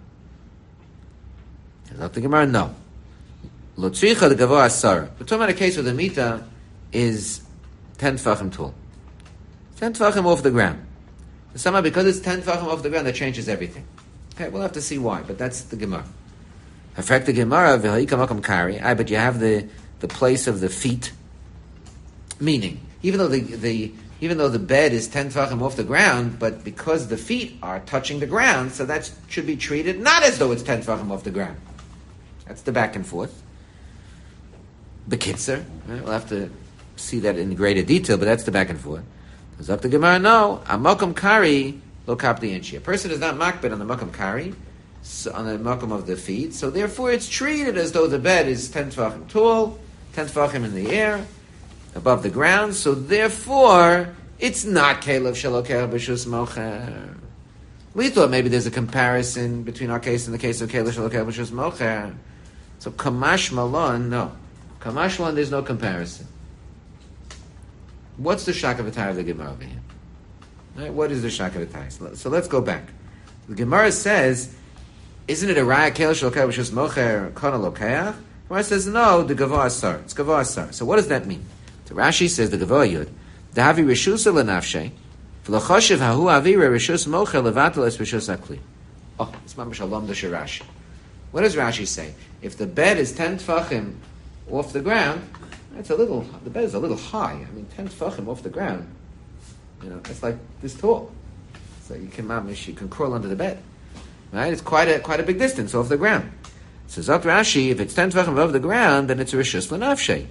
Speaker 1: The Gemara, no. Lo tzricha the gavoa asar. We're talking about a case where the mita is 10 tefachim tall. 10 tefachim off the ground. Somehow, because it's 10 tefachim off the ground, that changes everything. Okay, we'll have to see why, but that's the Gemara. In fact, the Gemara, but you have the place of the feet. Meaning, even though the bed is 10 tefachim off the ground, but because the feet are touching the ground, so that should be treated not as though it's 10 tefachim off the ground. That's the back and forth. Bekitzer, right? We'll have to see that in greater detail, but that's the back and forth. Zok the Gemara, no. A makam kari lo kapli inchi. A person is not makbid on the makam kari, so on the makam of the feet, so therefore it's treated as though the bed is 10 tefachim tall, 10 tefachim in the air, above the ground, so therefore it's not kelev shalokeh b'shus mocher. We thought maybe there's a comparison between our case and the case of kelev shalokeh b'shus mocher. So kamash malon, no. Kamash malon, there's no comparison. What's the shakavatai of the Gemara over here? Right? What is the shakavatai? So let's go back. The Gemara says, isn't it a raya kel shalokeh b'shus mocher kana lokeach? The Gemara says, no, the gavoa asar. It's gavoa asar. So what does that mean? So Rashi says the gavoa yud, dahavi rishusa lenafshe, v'lachoshev hahu avira rishus mocher levatel es rishus akli. Oh, it's mamash alam the Rashi. What does Rashi say? If the bed is 10 tefachim off the ground, the bed is a little high. I mean, 10 tefachim off the ground, it's like this tall. So you can crawl under the bed, right? It's quite a big distance off the ground. So Zok Rashi, if it's 10 tefachim above the ground, then it's a rishus l'nafshei.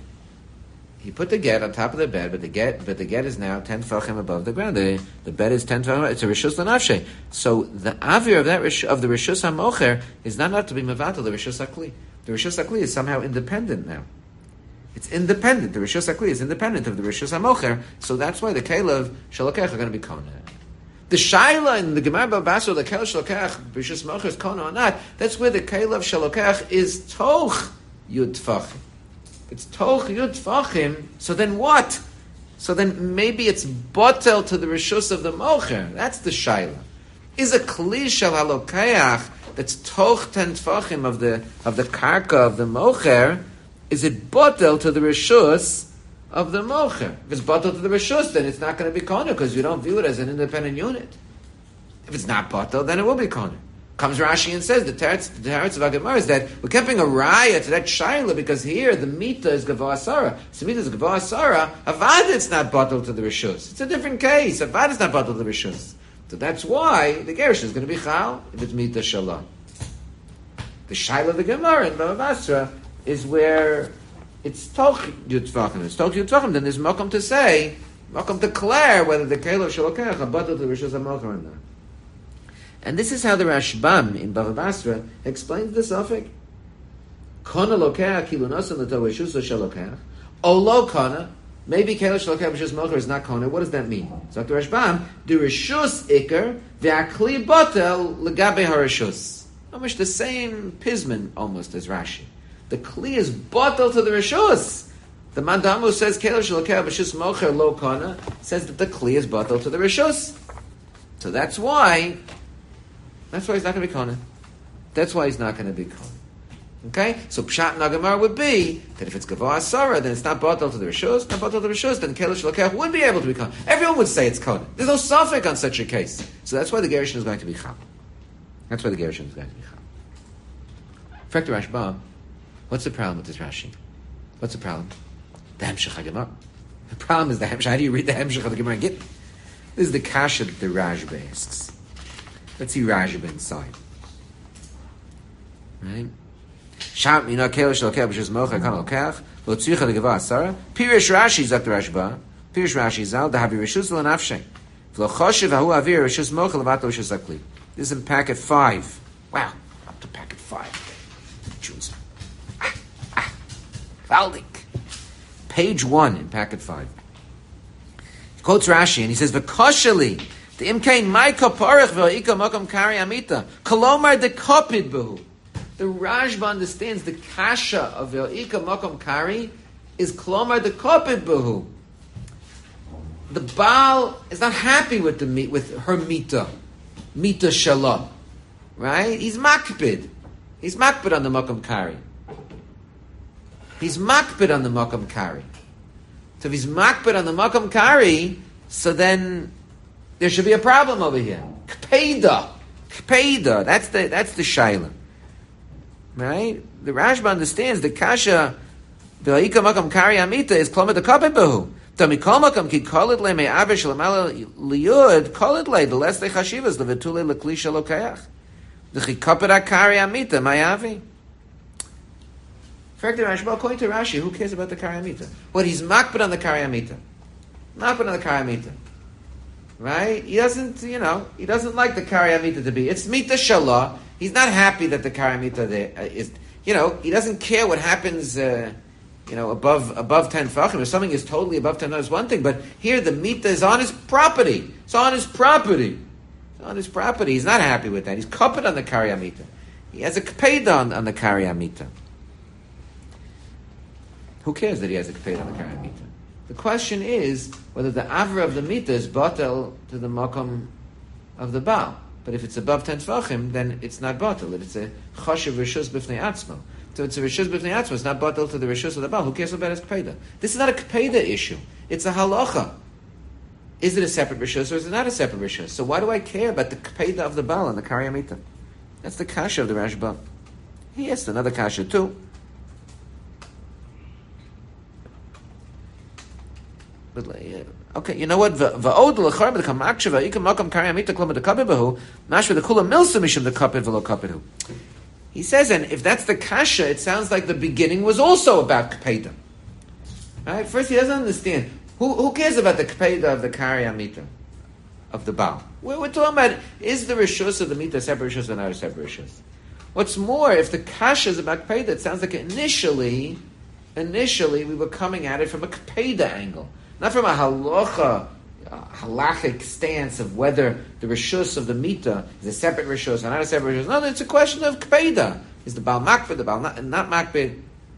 Speaker 1: He put the get on top of the bed, but the get is now 10 tefachim above the ground. The bed is 10 tefachim. It's a rishus l'nafshei. So the avir of the rishus hamocher is not enough to be mevatel the rishus akli. The rishus akli is somehow independent now. It's independent. The rishus akli is independent of the rishus hamocher. So that's why the kelev shalokech are going to be kona. The shaila in the Gemara Bava Basra, the kelev shalokech rishus mocher is kona or not. That's where the kelev shalokech is toch yud tefachim. It's toch yud tefachim. So then what? So then maybe it's botel to the rishus of the mocher. That's the shaila. Is a kli shel halokeach that's toch 10 tefachim of the karka of the mocher? Is it botel to the rishus of the mocher? If it's botel to the rishus, then it's not going to be kona because you don't view it as an independent unit. If it's not botel, then it will be kona. Comes Rashi and says the teretz of Gemara is that we're keeping a raya to that shaila because here the mita is gavoa asara. So mita is gavoa asara. Avad it's not botel to the rishus. It's a different case. Avad is not botel to the rishus. So that's why the gerish is going to be chal if it's mita shalom. The shaila of the Gemara in Bava Basra is where it's toch yud tefachim. It's toch yud tefachim. Then there's makom to say, makom to declare whether the kelev shalokech are botel to the rishus hamocher or not. And this is how the Rashbam in Bava Basra explains the suffix. Kona lokeach kilu nasan l'to rishus shalokech. O lo kona. Maybe kelev shalokech rishus mocher is not kona. What does that mean? So the Rashbam, the rishus ikar ve'akli botel legabe harishus. Almost the same pisman almost as Rashi. The kli is botel to the rishus. The Mandamu says kelev shalokech rishus mocher lo kona says that the kli is botel to the rishus. So that's why he's not going to be kona. That's why he's not going to be kona. Okay? So Pshat Nagamar would be that if it's Gavoa Asara, then it's not botel to the Rishus, not botel to the Rishus, then Kelev Shalokech would be able to be kona. Everyone would say it's kona. There's no suffix on such a case. So that's why the Gerushin is going to be chal. That's why the Gerushin is going to be chal. Frekter Rashba, what's the problem with this Rashi? What's the problem? The Hemshech HaGemara. The problem is the Hemshech. How do you read the Hemshech of the Gemara Gittin? This is the kasha that the Rashba asks. Let's see Rashba inside. Right? Sham mina kelo shel kelo b'shus mocha kan lokach lo tzricha legava asara. Pirish Rashi zak the Rashba. Pirish Rashi zal dahavi reshus lo nafshe. V'lo choshev hahu avir reshus mocha levato reshus akli. This is in packet 5. Wow, up to packet 5. Choose. Valdik. Page 1 in packet 5. He quotes Rashi and he says, "V'kosheli the imkain my kaparich v'ika makam kari amita kolomar de kopid behu." The Rashba understands the kasha of v'ika makam kari is kolomar de kopid behu. The Baal is not happy with her mita shalah, right? He's makbid. He's makbid on the makam kari. He's makbid on the makam kari. So if he's makbid on the makam kari, so then there should be a problem over here. Kpeida. That's the shaila, right? The Rashba understands the kasha v'ha'ika makam kari amita is kloma the kapet behu. Tamikol makam ki kolid le me'avish l'mala liyud kolid le the less they chashivas levetule leklisha lokayach the chikapet kari amita mayavi. Fact, Rashba, according to Rashi, who cares about the Karyamita? What, he's makbid on the Karyamita. Makbid on the Karyamita. Right? He doesn't like the Karyamita to be. It's Mita Shalah. He's not happy that the Karyamita there is, he doesn't care what happens, above 10 Fachim. If something is totally above 10, that's one thing. But here, the Mita is on his property. It's on his property. He's not happy with that. He's kapid on the Karyamita. He has a kpeda on the Karyamita. Who cares that he has a kpeda on the Karyamita? The question is whether the avra of the mita is batel to the makam of the Baal. But if it's above 10 tvachim, then it's not batel. It's a choshev rishus b'fnei atzmo. So it's a rishus b'fnei atzmo. It's not batel to the rishus of the Baal. Who cares about his kpeda? This is not a kpeda issue. It's a halacha. Is it a separate rishus or is it not a separate rishus? So why do I care about the kpeda of the Baal and the Karyamita? That's the kasha of the Rashba. He asked another kasha too. Okay, you know what? He says, and if that's the kasha, it sounds like the beginning was also about kpeda. Right? First, he doesn't understand. Who cares about the kpeda of the Karyamita, of the Baal? We're talking about, is the rishus of the mita a separate rishus or not a separate rishus? What's more, if the kasha is about kpeda, it sounds like initially we were coming at it from a kpeda angle. Not from a halachic stance of whether the rishus of the mita is a separate rishus or not a separate rishus. No, it's a question of kpeda. Is the Baal makbid, the Baal not makbid?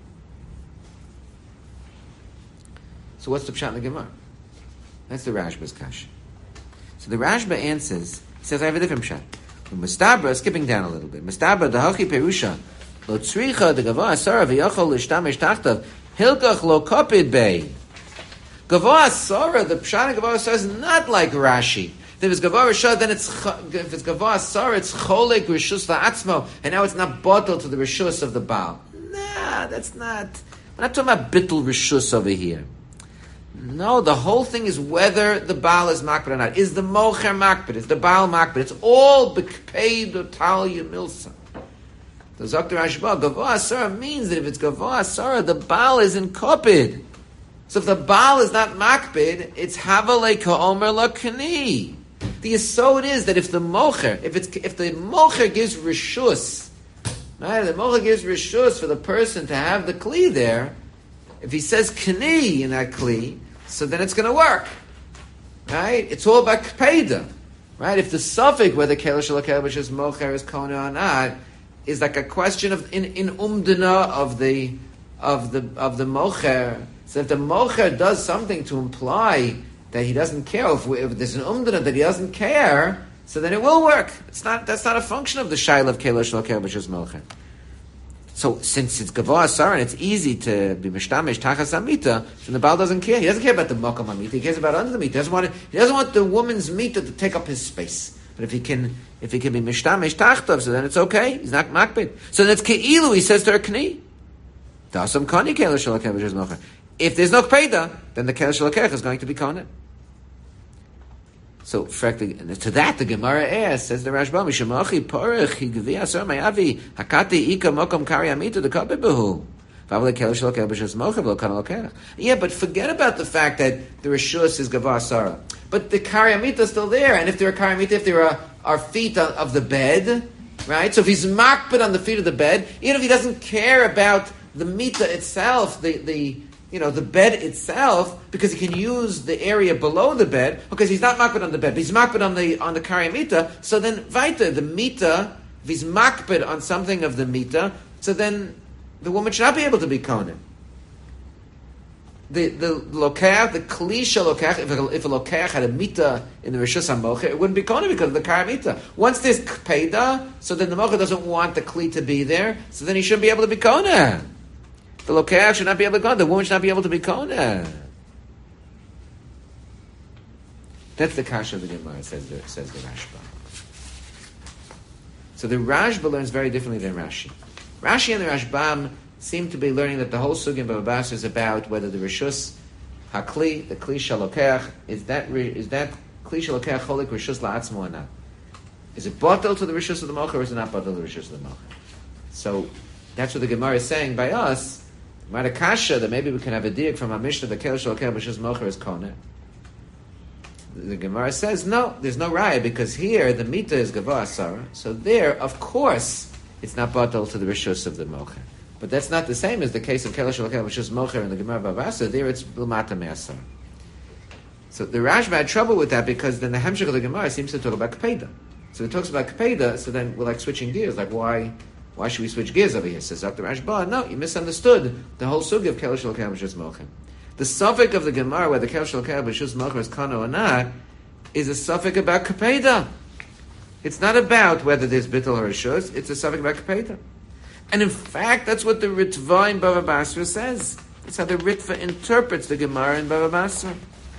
Speaker 1: So what's the pshat in the Gemara? That's the Rashba's kasha. So the Rashba answers, he says, I have a different pshat. Mustabra, skipping down a little bit. Mustabra, the hachi perusha, lo tzricha, the gava asara, v'yachol l'shtamesh tachtav, hilkach lo kopid bei. Gavoah Asara, the Pshat in Gavoah Asara is not like Rashi. If it's Gavoah Asara, then if it's Gavoah Asara, it's Cholek Rishus La'atzmo, and now it's not bottled to the Rishus of the Baal. Nah, that's not. We're not talking about Bittul Rishus over here. No, the whole thing is whether the Baal is makbid or not. Is the Mocher makbid? Is the Baal makbid? It's all B'kpeid or Talia Milsa. The Dr. Rashba, Gavoah Asara means that if it's Gavoah Asara, the Baal is in Kopid. So if the Baal is not makbid, it's havalei ka'omer lakani. The yesod is that if the mocher gives rishus, right? The mocher gives rishus for the person to have the kli there. If he says kani in that kli, so then it's going to work, right? It's all about kpeda, right? If the suffix whether kelesh or which is mocher is kona or not is like a question of in umdana of the mocher. So if the mocher does something to imply that he doesn't care, if there's an umdana that he doesn't care, so then it will work. That's not a function of the shayla of kelesh loker, which is mocher. So since it's gavoah asara and it's easy to be mishtamish tachas amita, then the Baal doesn't care. He doesn't care about the makam amita. He cares about under the mita. He doesn't want the woman's mita to take up his space. But if he can be mishtamish tachtav, so then it's okay. He's not makbid. So then it's keilu. He says to her kni. Dasam kani kelesh loker, which is mocher. If there's no kpeda, then the Kelesh Lokech is going to be Kona. So, to that, the Gemara asks, says the Rashba, Mishamachi Porach, Higvi Asar Mayavi, Hakati Ika Mokom Kari Amita, the Kabebahu. Yeah, but forget about the fact that the Rishus is Gavah Sarah. But the Kari Amita is still there, and if there are Kari Amita, if there are feet of the bed, right? So if he's makbid on the feet of the bed, even if he doesn't care about the mita itself, the bed itself, because he can use the area below the bed, because he's not makbid on the bed, but he's makbid on the kari mita, so then vaita, the mita, if he's makbid on something of the mita, so then the woman should not be able to be kohen. The lokach, the klisha lokach, if a lokach had a mita in the rishus hamocher, it wouldn't be kohen because of the kari mita. Once there's kpeda, so then the mocher doesn't want the kli to be there, so then he shouldn't be able to be kohen. The lokach should not be able to go. The woman should not be able to be kona. That's the kasha of the Gemara, says the Rashba. So the Rashba learns very differently than Rashi. Rashi and the Rashbam seem to be learning that the whole sugya in Baba Basra is about whether the rishus hakli, the kli shalokach, is that kli shalokach cholik rishus la'atzmo or not? Is it bottle to the rishus of the mocher, or is it not bottle to the rishus of the mocher? So that's what the Gemara is saying by us. Marakasha, that maybe we can have a diak from our Mishnah, the Kelesh Lokech B'Shus Mocher is Kona. The Gemara says, no, there's no raya, because here the Mita is Gavah Asara, so there, of course, it's not batal to the Rishus of the Mocher. But that's not the same as the case of Kelesh Lokech B'Shus Mocher in the Gemara Bavasa, there it's L'mata Me'asar. So the Rashba had trouble with that, because then the Hemshech of the Gemara seems to talk about Kpeda. So it talks about Kpeda, so then we're like switching gears, like why should we switch gears over here? Says Dr. Rashba, no, you misunderstood the whole sugi of Kelesh Lokech B'Shus Mocher. The suffix of the Gemara, whether Kelesh Lokech B'Shus Mocher is Kana or not, is a suffix about Kapeda. It's not about whether there's Bittul or Rishus, it's a suffix about Kapeda. And in fact, that's what the Ritva in Bava Basra says. That's how the Ritva interprets the Gemara in Bava Basra.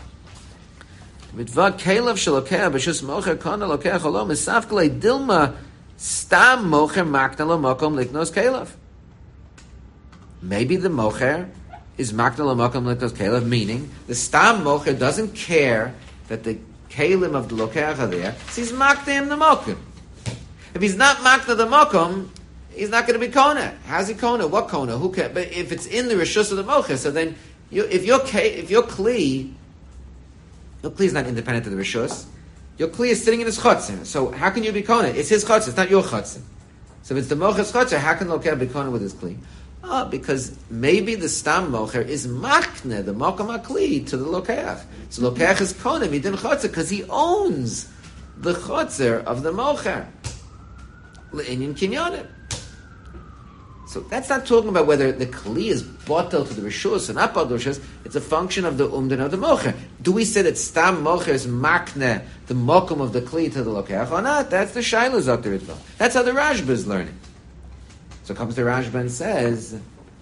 Speaker 1: Ritva Kelev Shalokech B'Shus Mocher Kana Lokech Olom Esafkalei Dilma Stam mocher makna lo mokom liknos kelev. Maybe the mocher is makna lo mokom liknos kelev, meaning the stam mocher doesn't care that the kelim of the lokech are there, so he's makna him the mokom. If he's not makna the mokom, he's not going to be kona. How's he kona? What kona? Who can? But if it's in the rishus of the mocher, so then if your kli is not independent of the rishus. Your kli is sitting in his chotzin. So how can you be kona? It's his chotzin. It's not your chotzin. So if it's the mocher's chotzin, how can the lokech be kona with his kli? Because maybe the stam mocher is makne, the mokom hakli, to the lokech. So lokech is kona, midin chotzin, because he owns the chotzer of the mocher. Le'inyan kinyonim. So that's not talking about whether the kli is botel to the rishus or not botel to the rishus. It's a function of the umdin of the mocher. Do we say that stam mocher is makne, the mokum of the kli to the lokech or not? That's the shaila Dr. Ritva. That's how the Rashba is learning. So comes the Rashba and says,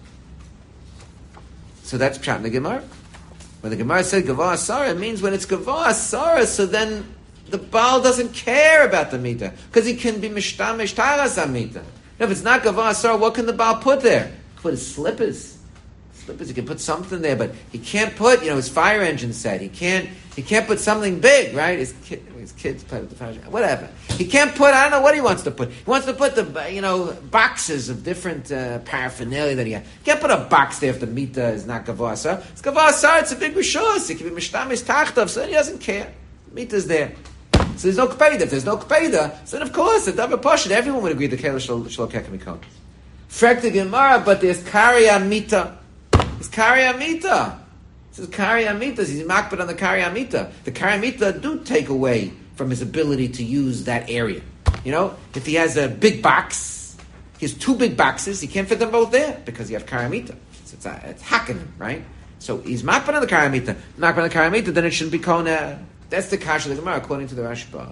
Speaker 1: so that's pshat in the Gemara. When the Gemara said Gavah Asara, it means when it's Gavah Asara, so then the Baal doesn't care about the mita, because he can be mishtamish taras amita. If it's not Gavah Asara, what can the Baal put there? He can put his slippers. He can put something there, but he can't put, his fire engine set. He can't put something big, right? His kids play with the fire engine. Whatever. He can't put, I don't know what he wants to put. He wants to put the, boxes of different paraphernalia that he has. He can't put a box there if the mita is not Gavah Asara. It's Gavah Asara, it's a big rishos. It can be mishtamish tachtav, so he doesn't care. The mita's there. So there's no kpeda. If there's no kpeda, so then of course, the davar pashut, everyone would agree the kelesh shalokech mikon. Frek the Gemara, but there's karya mita. It's karya mita. It says karya mita. He's makbid on the karya mita. The karya mita do take away from his ability to use that area. If he has a big box, he has two big boxes, he can't fit them both there because you have karya mita. So it's hacking him, right? So he's makbid on the karya mita. Makbid on the karya mita, then it shouldn't be kona. That's the kasha of the Gemara, according to the Rashba.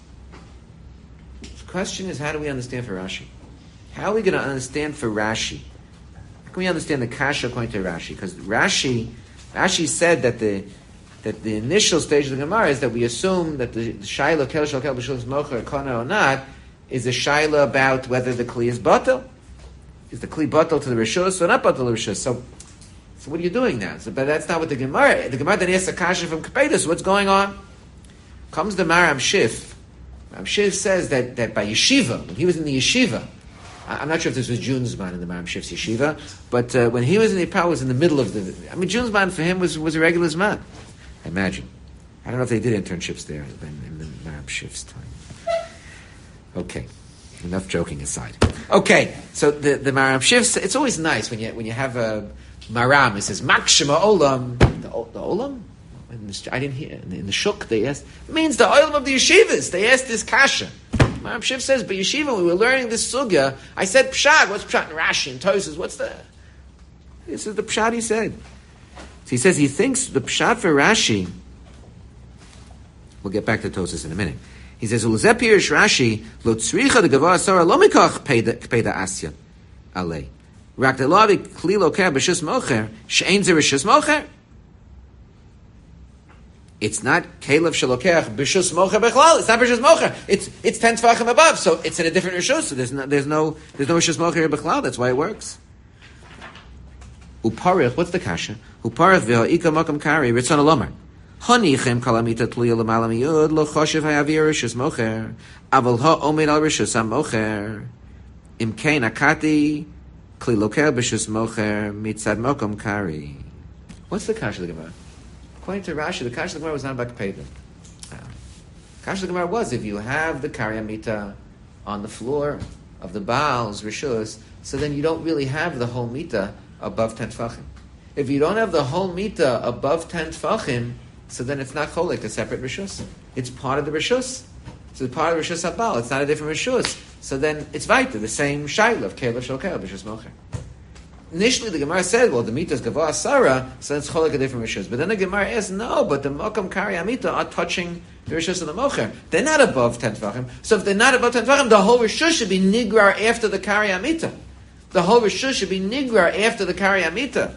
Speaker 1: The question is, how do we understand for Rashi? How are we going to understand for Rashi? How can we understand the kasha according to Rashi? Because Rashi said that the initial stage of the Gemara is that we assume that the shaila kelesh lokech b'shus mocher kana or not is a shaila about whether the kli is batel. Is the kli batel to the rishus or not batel to the rishus? So So what are you doing now? So, but that's not what the Gemara then asks a kasha from Kapeda, so what's going on? Comes the Maram Shif. Maram Shif says that by yeshiva, when he was in the yeshiva, I'm not sure if this was Junsman in the Maram Shif's yeshiva, but when he was in the Yipal, was in the middle of the... Junsman for him was a regular Zman, I imagine. I don't know if they did internships there in the Maram Shif's time. Okay. Enough joking aside. Okay, so the Maram Shif, it's always nice when you have a Maram, it says, Makshima Olam. The Olam? I didn't hear. In the Shuk, they asked, it means the Olam of the yeshivas. They asked this kasha. Maram Shif says, but yeshiva, when we were learning this sugya, I said Pshat. What's Pshat in Rashi and Tosas? What's the... This is the Pshat he said. So he says he thinks the Pshat for Rashi... We'll get back to Tosas in a minute. He says, Ulzepirish Rashi, Lo tzricha de gavah asara lo mikach kpeda asya alei. Rak de lavi kli loker b'shus mocher, she'ein ze b'shus mocher. It's not kelev shelokech b'shus mocher bechlal. It's not b'shus mocher. It's 10 tefachim above, so it's in a different rishus. So there's no b'shus mocher bechlal. That's why it works. Uparich, what's the kasha? Uparich v'ha'ika makam kari ritzon alomar. Honichem kalamita tluya l'mala miyud lo choshev hayavir rishus mocher aval ha'omed al rishus ha'mocher imkein akati kli loker b'shus mocher mitzad mokom kari. What's the kasha of the Gemara? According to Rashi, the kasha of the Gemara was not about kpeda. Kasha of the Gemara was if you have the kari amita on the floor of the Baal's rishus, so then you don't really have the whole mita above 10 tefachim. If you don't have the whole mita above 10 tefachim, so then it's not cholik, a separate rishus. It's part of the rishus. So it's part of the rishus habal. It's not a different rishus. So then it's weiter, the same shayla of kelev shel kelev b'shus mocher. Initially, the Gemara said, well, the mita is gavah asara, so it's cholik a different rishus. But then the Gemara asked, no, but the mokam kari amita are touching the rishus of the mocher. They're not above 10 tefachim. So if they're not above 10 tefachim, the whole rishus should be nigrar after the kari amita. The whole rishus should be nigrar after the kari amita.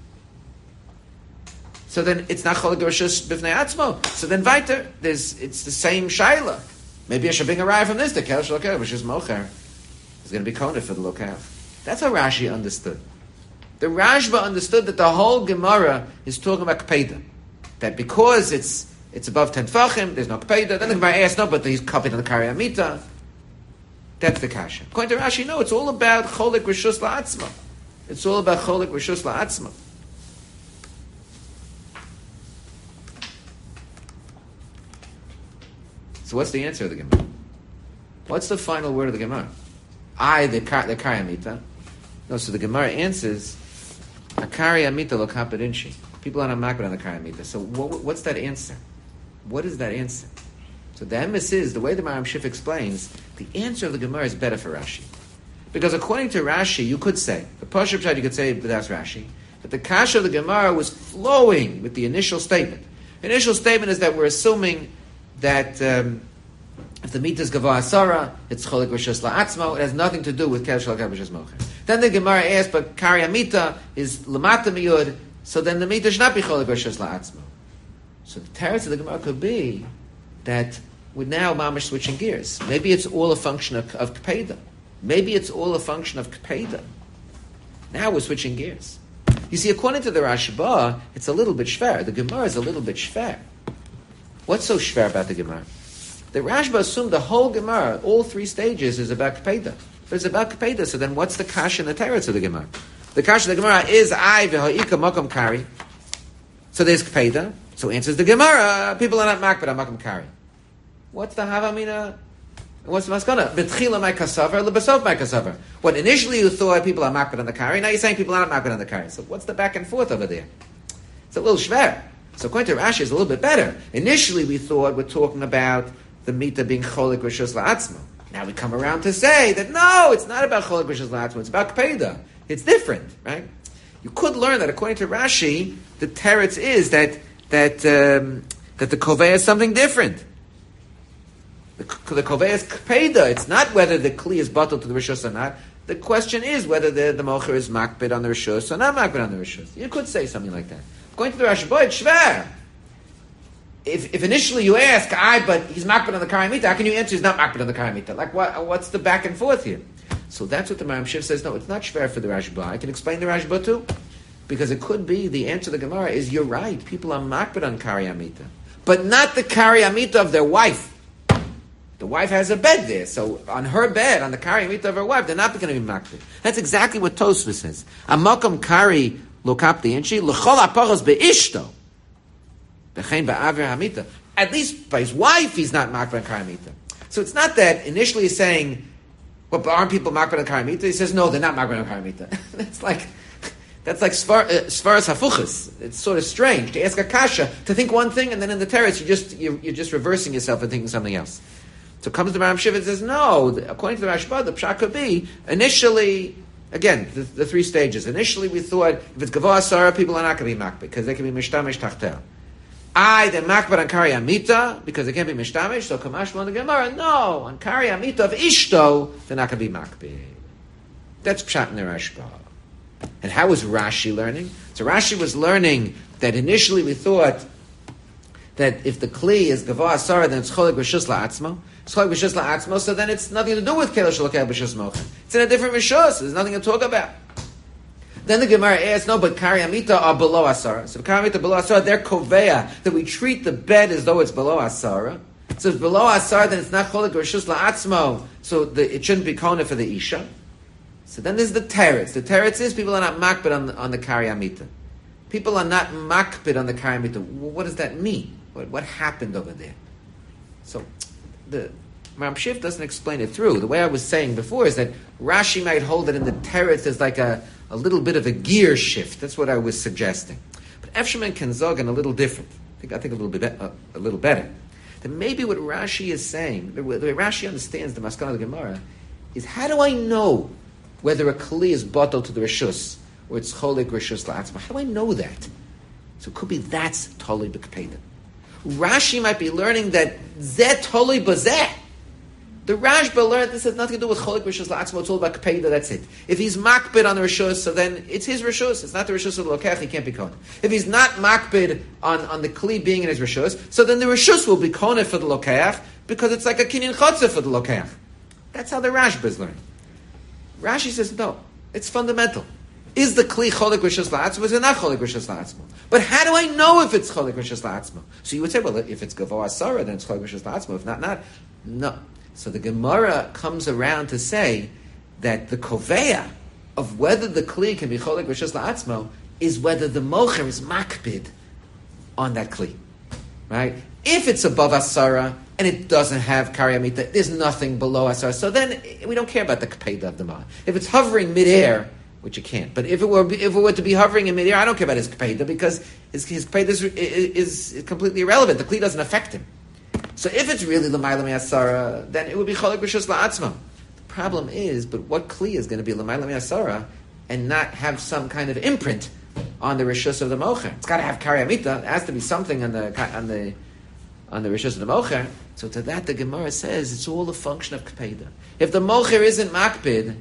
Speaker 1: So then it's not cholik rishus b'fnei atzmo. So then weiter, it's the same shayla. Maybe I should bring a raya from this. The kelev shel kelev rishus mocher is going to be koneh for the lokav. That's how Rashi understood. The Rashba understood that the whole Gemara is talking about kpeda. That because it's above 10 tefachim, there's no kpeda. Then the Gemara asks, no, but he's copied on the kari amita. That's the kasha. According to Rashi, no, it's all about cholik rishus la'atzma. It's all about cholik rishus la'atzma. So what's the answer of the Gemara? What's the final word of the Gemara? The kari amita. No, so the Gemara answers, Akari amita lo kaparinshi. People are not makbid on the kari amita. So what's that answer? What is that answer? So the emes is, the way the Maram Shif explains, the answer of the Gemara is better for Rashi. Because according to Rashi, you could say, the Pashup Shad you could say, but that's Rashi, that the kasha of the Gemara was flowing with the initial statement. The initial statement is that we're assuming that if the mita is gavah asara, it's cholik rishus la'atzmo. It has nothing to do with kelev shel kelev b'shus mocher. Then the Gemara asks, but kari amita is lamata miyud, so then the mita should not be cholik rishus la'atzmo. So the teretz of the Gemara could be that we're now mamash switching gears. Maybe it's all a function of kpeda. Maybe it's all a function of kpeda. Now we're switching gears. You see, according to the Rashba, it's a little bit shver. The Gemara is a little bit shver. What's so shver about the Gemara? The Rashba assumed the whole Gemara, all 3 stages, is about kpeda. But it's about kpeda, so then what's the kasha and the teretz of the Gemara? The kasha of the Gemara is I v'ha'ika makom kari. So there's kpeda. So answers the Gemara, people are not makbid on makom kari. What's the havamina? What's the maskana? B'tchila my kasavar, lebasov my kasavar. What initially you thought people are makbid on the kari, now you're saying people are not makbid on the kari. So what's the back and forth over there? It's a little shver. So according to Rashi, it's a little bit better. Initially we thought we're talking about the mita being cholik rishus la'atzma. Now we come around to say that no, it's not about cholik rishus la'atzma, it's about kpeda. It's different, right? You could learn that according to Rashi, the teretz is that the kovei is something different. The kovei is kpeda. It's not whether the kli is bottled to the rishus or not. The question is whether the mocher is makbid on the rishus or not makbid on the rishus. You could say something like that. According to the Rashi, boy, it's shver. If initially you ask, but he's makbid on the kari amita, how can you answer he's not makbid on the kari amita? Like, what's the back and forth here? So that's what the Maram Shif says. No, it's not shver for the Rashba. I can explain the Rashba too. Because it could be the answer to the Gemara is you're right. People are makbid on Kari Amita, but not the Kari Amita of their wife. The wife has a bed there, so on her bed, on the Kari Amita of her wife, they're not going to be makbid. That's exactly what Tosfos says. Amakam Kari lokapti inchi l'chol apachos beishto b'chein ba'aver Hamita. At least by his wife, he's not makbid on Kari Amita. So it's not that initially he's saying, well, but aren't people makbid on Kari Amita? He says, no, they're not makbid on Kari Amita. That's like Svaras Hafuchas. It's sort of strange to ask a kasha, to think one thing, and then in the teretz you're just reversing yourself and thinking something else. So comes the Ram Shiva and says, no, according to the Rashba, the pshat could be, initially, again, the three stages. Initially we thought, if it's Gavoa Asara, people are not going to be makbid, because they can be mishtamish tachtel. They're makbid on Kari Amita, because they can't be mishtamish, so Kamash on the Gemara, no, on Kari Amita of Ishto, they're not going to be makbid. That's pshat in the Rashba. And how was Rashi learning? So Rashi was learning that initially we thought that if the kli is Gavoa Asara, then it's Cholik Rishus La'atzmo. It's Cholik Rishus La'atzmo, so then it's nothing to do with Kelesh Lokeh B'Shus Mochen. It's in a different Rishus. There's nothing to talk about. Then the Gemara asks, no, but Kari Amita are below Asara. So if Kari Amita below Asara, they're Koveya, that we treat the bed as though it's below Asara. So if it's below Asara, then it's not Cholik Rishus La'atzmo, so it shouldn't be Kona for the Isha. So then there's the teretz. The teretz is people are not makbid on the Kari Amita. People are not makbid on the Kari Amita. What does that mean? What happened over there? So the Ram Shiv doesn't explain it through. The way I was saying before is that Rashi might hold it in the teretz as like a little bit of a gear shift. That's what I was suggesting. But Efshim and Kenzogan a little different. I think a little better. That maybe what Rashi is saying, the way Rashi understands the Maskana of the Gemara, is how do I know whether a kli is bottled to the rishus or it's cholik rishus la'atzma? How do I know that? So it could be that's totally b'kpeda. Rashi might be learning that zeh totally b'zeh. The Rashba learned this has nothing to do with cholik rishus la'atzma. It's all about kpeda. That's it. If he's makbid on the rishus, so then it's his rishus. It's not the rishus of the lokech. He can't be kona. If he's not makbid on the kli being in his rishus, so then the rishus will be kona for the lokech because it's like a kinyan chotzer for the lokech. That's how the Rashba is learning. Rashi says, no, it's fundamental. Is the kli cholik rishus la'atzmo, or is it not cholik rishus la'atzmo? But how do I know if it's cholik rishus la'atzmo? So you would say, well, if it's Gavoa Asara, then it's cholik rishus la'atzmo. If not. No. So the Gemara comes around to say that the koveya of whether the kli can be cholik rishus la'atzmo is whether the mocher is makbid on that kli. Right? If it's above Asara, and it doesn't have Kari Amita, there's nothing below Asara, so then we don't care about the Kapeda of the Ma. If it's hovering midair, which it can't, but if it were to be hovering in midair, I don't care about his Kapeda, because his Kapeda is completely irrelevant. The Kli doesn't affect him. So if it's really L'mayla Asara, then it would be Cholik Rishus La'atzma. The problem is, but what Kli is going to be L'mayla Asara and not have some kind of imprint on the Rishus of the Mocher? It's got to have Kari Amita. There has to be something on the Rishus of the Mocher. So to that the Gemara says it's all a function of Kpeda. If the Mocher isn't makbid,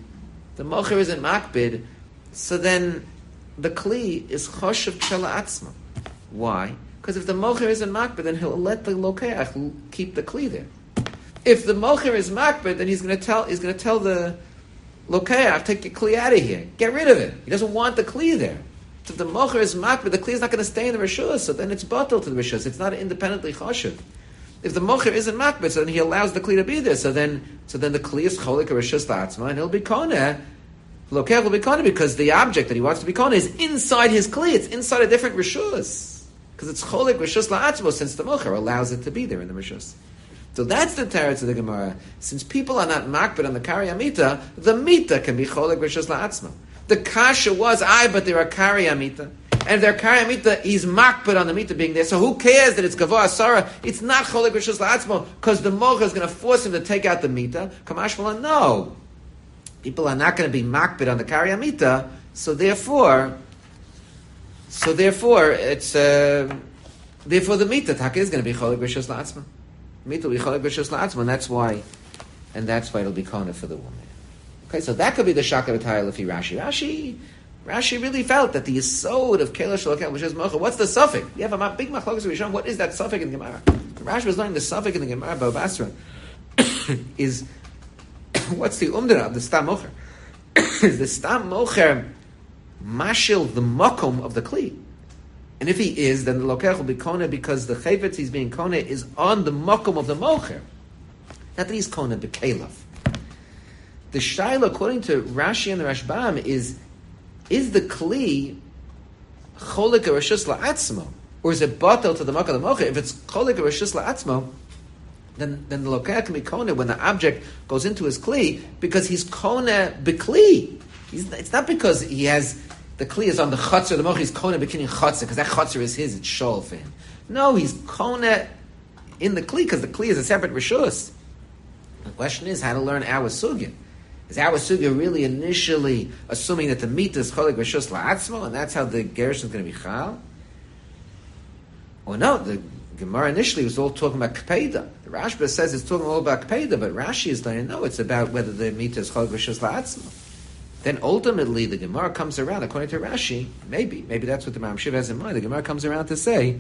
Speaker 1: so then the Kli is Choshev Kshela Atzma. Why? Because if the Mocher isn't makbid, then he'll let the Lokeach keep the Kli there. If the Mocher is makbid, then he's going to tell the Lokeach, take your Kli out of here. Get rid of it. He doesn't want the Kli there. So if the Mocher is makbid, the Kli is not going to stay in the Rishus, so then it's bottled to the Rishus. It's not independently Choshev. If the mocher isn't makbid, so then he allows the kli to be there. So then the kli is cholik or rishus la'atzma, and he'll be koneh. Lokech will be koneh because the object that he wants to be koneh is inside his kli. It's inside a different rishus because it's cholik rishus la'atzma. Since the mocher allows it to be there in the rishus. So that's the teretz of the Gemara. Since people are not makbid on the Kari Amita, the mita can be cholik rishus la'atzma. The kasha was but there are Kari Amita. And if they're Kari Amita, he's makbid on the Mita being there. So who cares that it's Gavoa Asara? It's not Cholik Rishus La'atzmo, because the Mocha is going to force him to take out the Mita. Kamash Malan, no. People are not going to be makbid on the Kari Amita, so therefore it's therefore the Mita Taka is going to be Cholik Rishus La'atzmo. Mita will be Cholik Rishus La'atzmo, and that's why it'll be Kona for the woman. Okay, so that could be the Shaka B'Tayil if he Rashi really felt that the yesod of Kelesh Lokeh, which is Mocha, what's the suffix? You have a big machlokas Rishon. What is that suffix in the Gemara? Rashi was learning the suffix in the Gemara, Bava Basra, is what's the umdana of the Stam Mocher? Is the Stam Mocher mashil the makom of the kli. And if he is, then the lokech will be kona because the chayvetz he's being kona is on the makom of the mocher. Not that he's kona b'kelav. The shaila, according to Rashi and the Rashbam, is the kli cholik reshus la'atzmo, or is it batel to the makom of the mocher? If it's cholik reshus la'atzmo, then the lokech can be kona when the object goes into his kli because he's kona b'kli. It's not because he has. The kli is on the chutzner, the mochi is kona bikini chutzner, because that chutzner is his, it's shol for him. No, he's kona in the kli, because the kli is a separate rishus. The question is how to learn our sugya. Is our sugya really initially assuming that the meat is cholik rishus la'atzmo, and that's how the gershon is going to be chal? Or no, the Gemara initially was all talking about kpeda. The Rashba says it's talking all about kpeda, but Rashi is saying no, it's about whether the meat is cholik rishus la'atzmo. Then ultimately the Gemara comes around, according to Rashi, maybe that's what the Maram Shiva has in mind. The Gemara comes around to say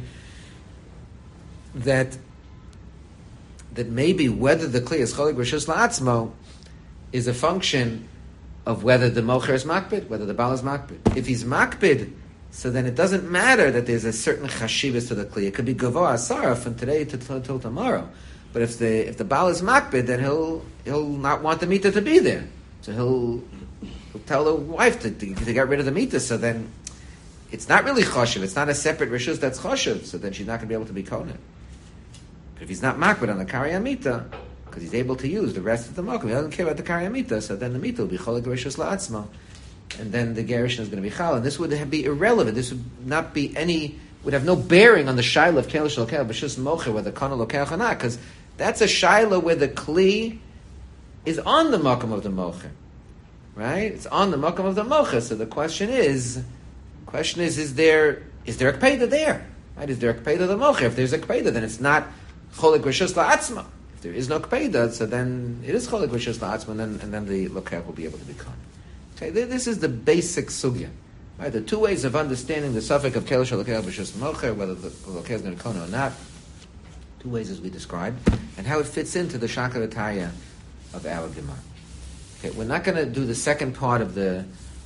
Speaker 1: that maybe whether the kli is cholik rishus la'atzmo is a function of whether the mocher is makbid, whether the baal is makbid. If he's makbid, so then it doesn't matter that there's a certain chashivas to the kli. It could be gavoa asara from today till tomorrow. But if the baal is makbid, then he'll not want the mita to be there. So he'll tell the wife to get rid of the mita, so then it's not really choshev. It's not a separate rishus that's choshev, so then she's not going to be able to be kohen. But if he's not makbid on the karya mita, because he's able to use the rest of the mokum, he doesn't care about the karya mita, so then the mita will be cholik rishus la'atzma, and then the gerushin is going to be chal, and this would be irrelevant. This would not be would have no bearing on the shaila of kelish lokel b'shus mocher, whether kana lokel or not, because that's a shaila where the kli is on the mokum of the mocher. Right? It's on the makom of the mocha. So the question is there a kpeda there? Right? Is there a kpeda of the mocha? If there's a kpeda, then it's not cholik rishus la'atzma. If there is no kpeda, so then it is cholik rishus la'atzma, and then the lokech will be able to be kon. Okay, this is the basic sugya. Right? The two ways of understanding the suffix of kelish lokech b'shus mocha, whether the lokech is going to kon or not. Two ways as we described, and how it fits into the shakarataya of our Gemara. Okay, we're not going to do the second part of this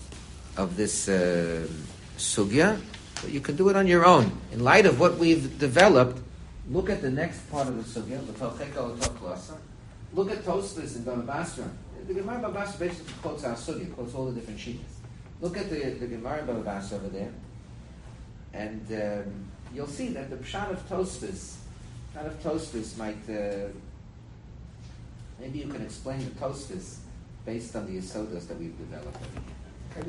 Speaker 1: sugya, but you can do it on your own. In light of what we've developed, look at the next part of the sugya. Look at Tosfos in Baba Basra. The Gemara Baba Basra basically quotes our sugya, quotes all the different sheets. Look at the Gemara Baba Basra over there, and you'll see that the pshat of Tosfos might. Maybe you can explain the Tosfos based on the Yesodos that we've developed over here.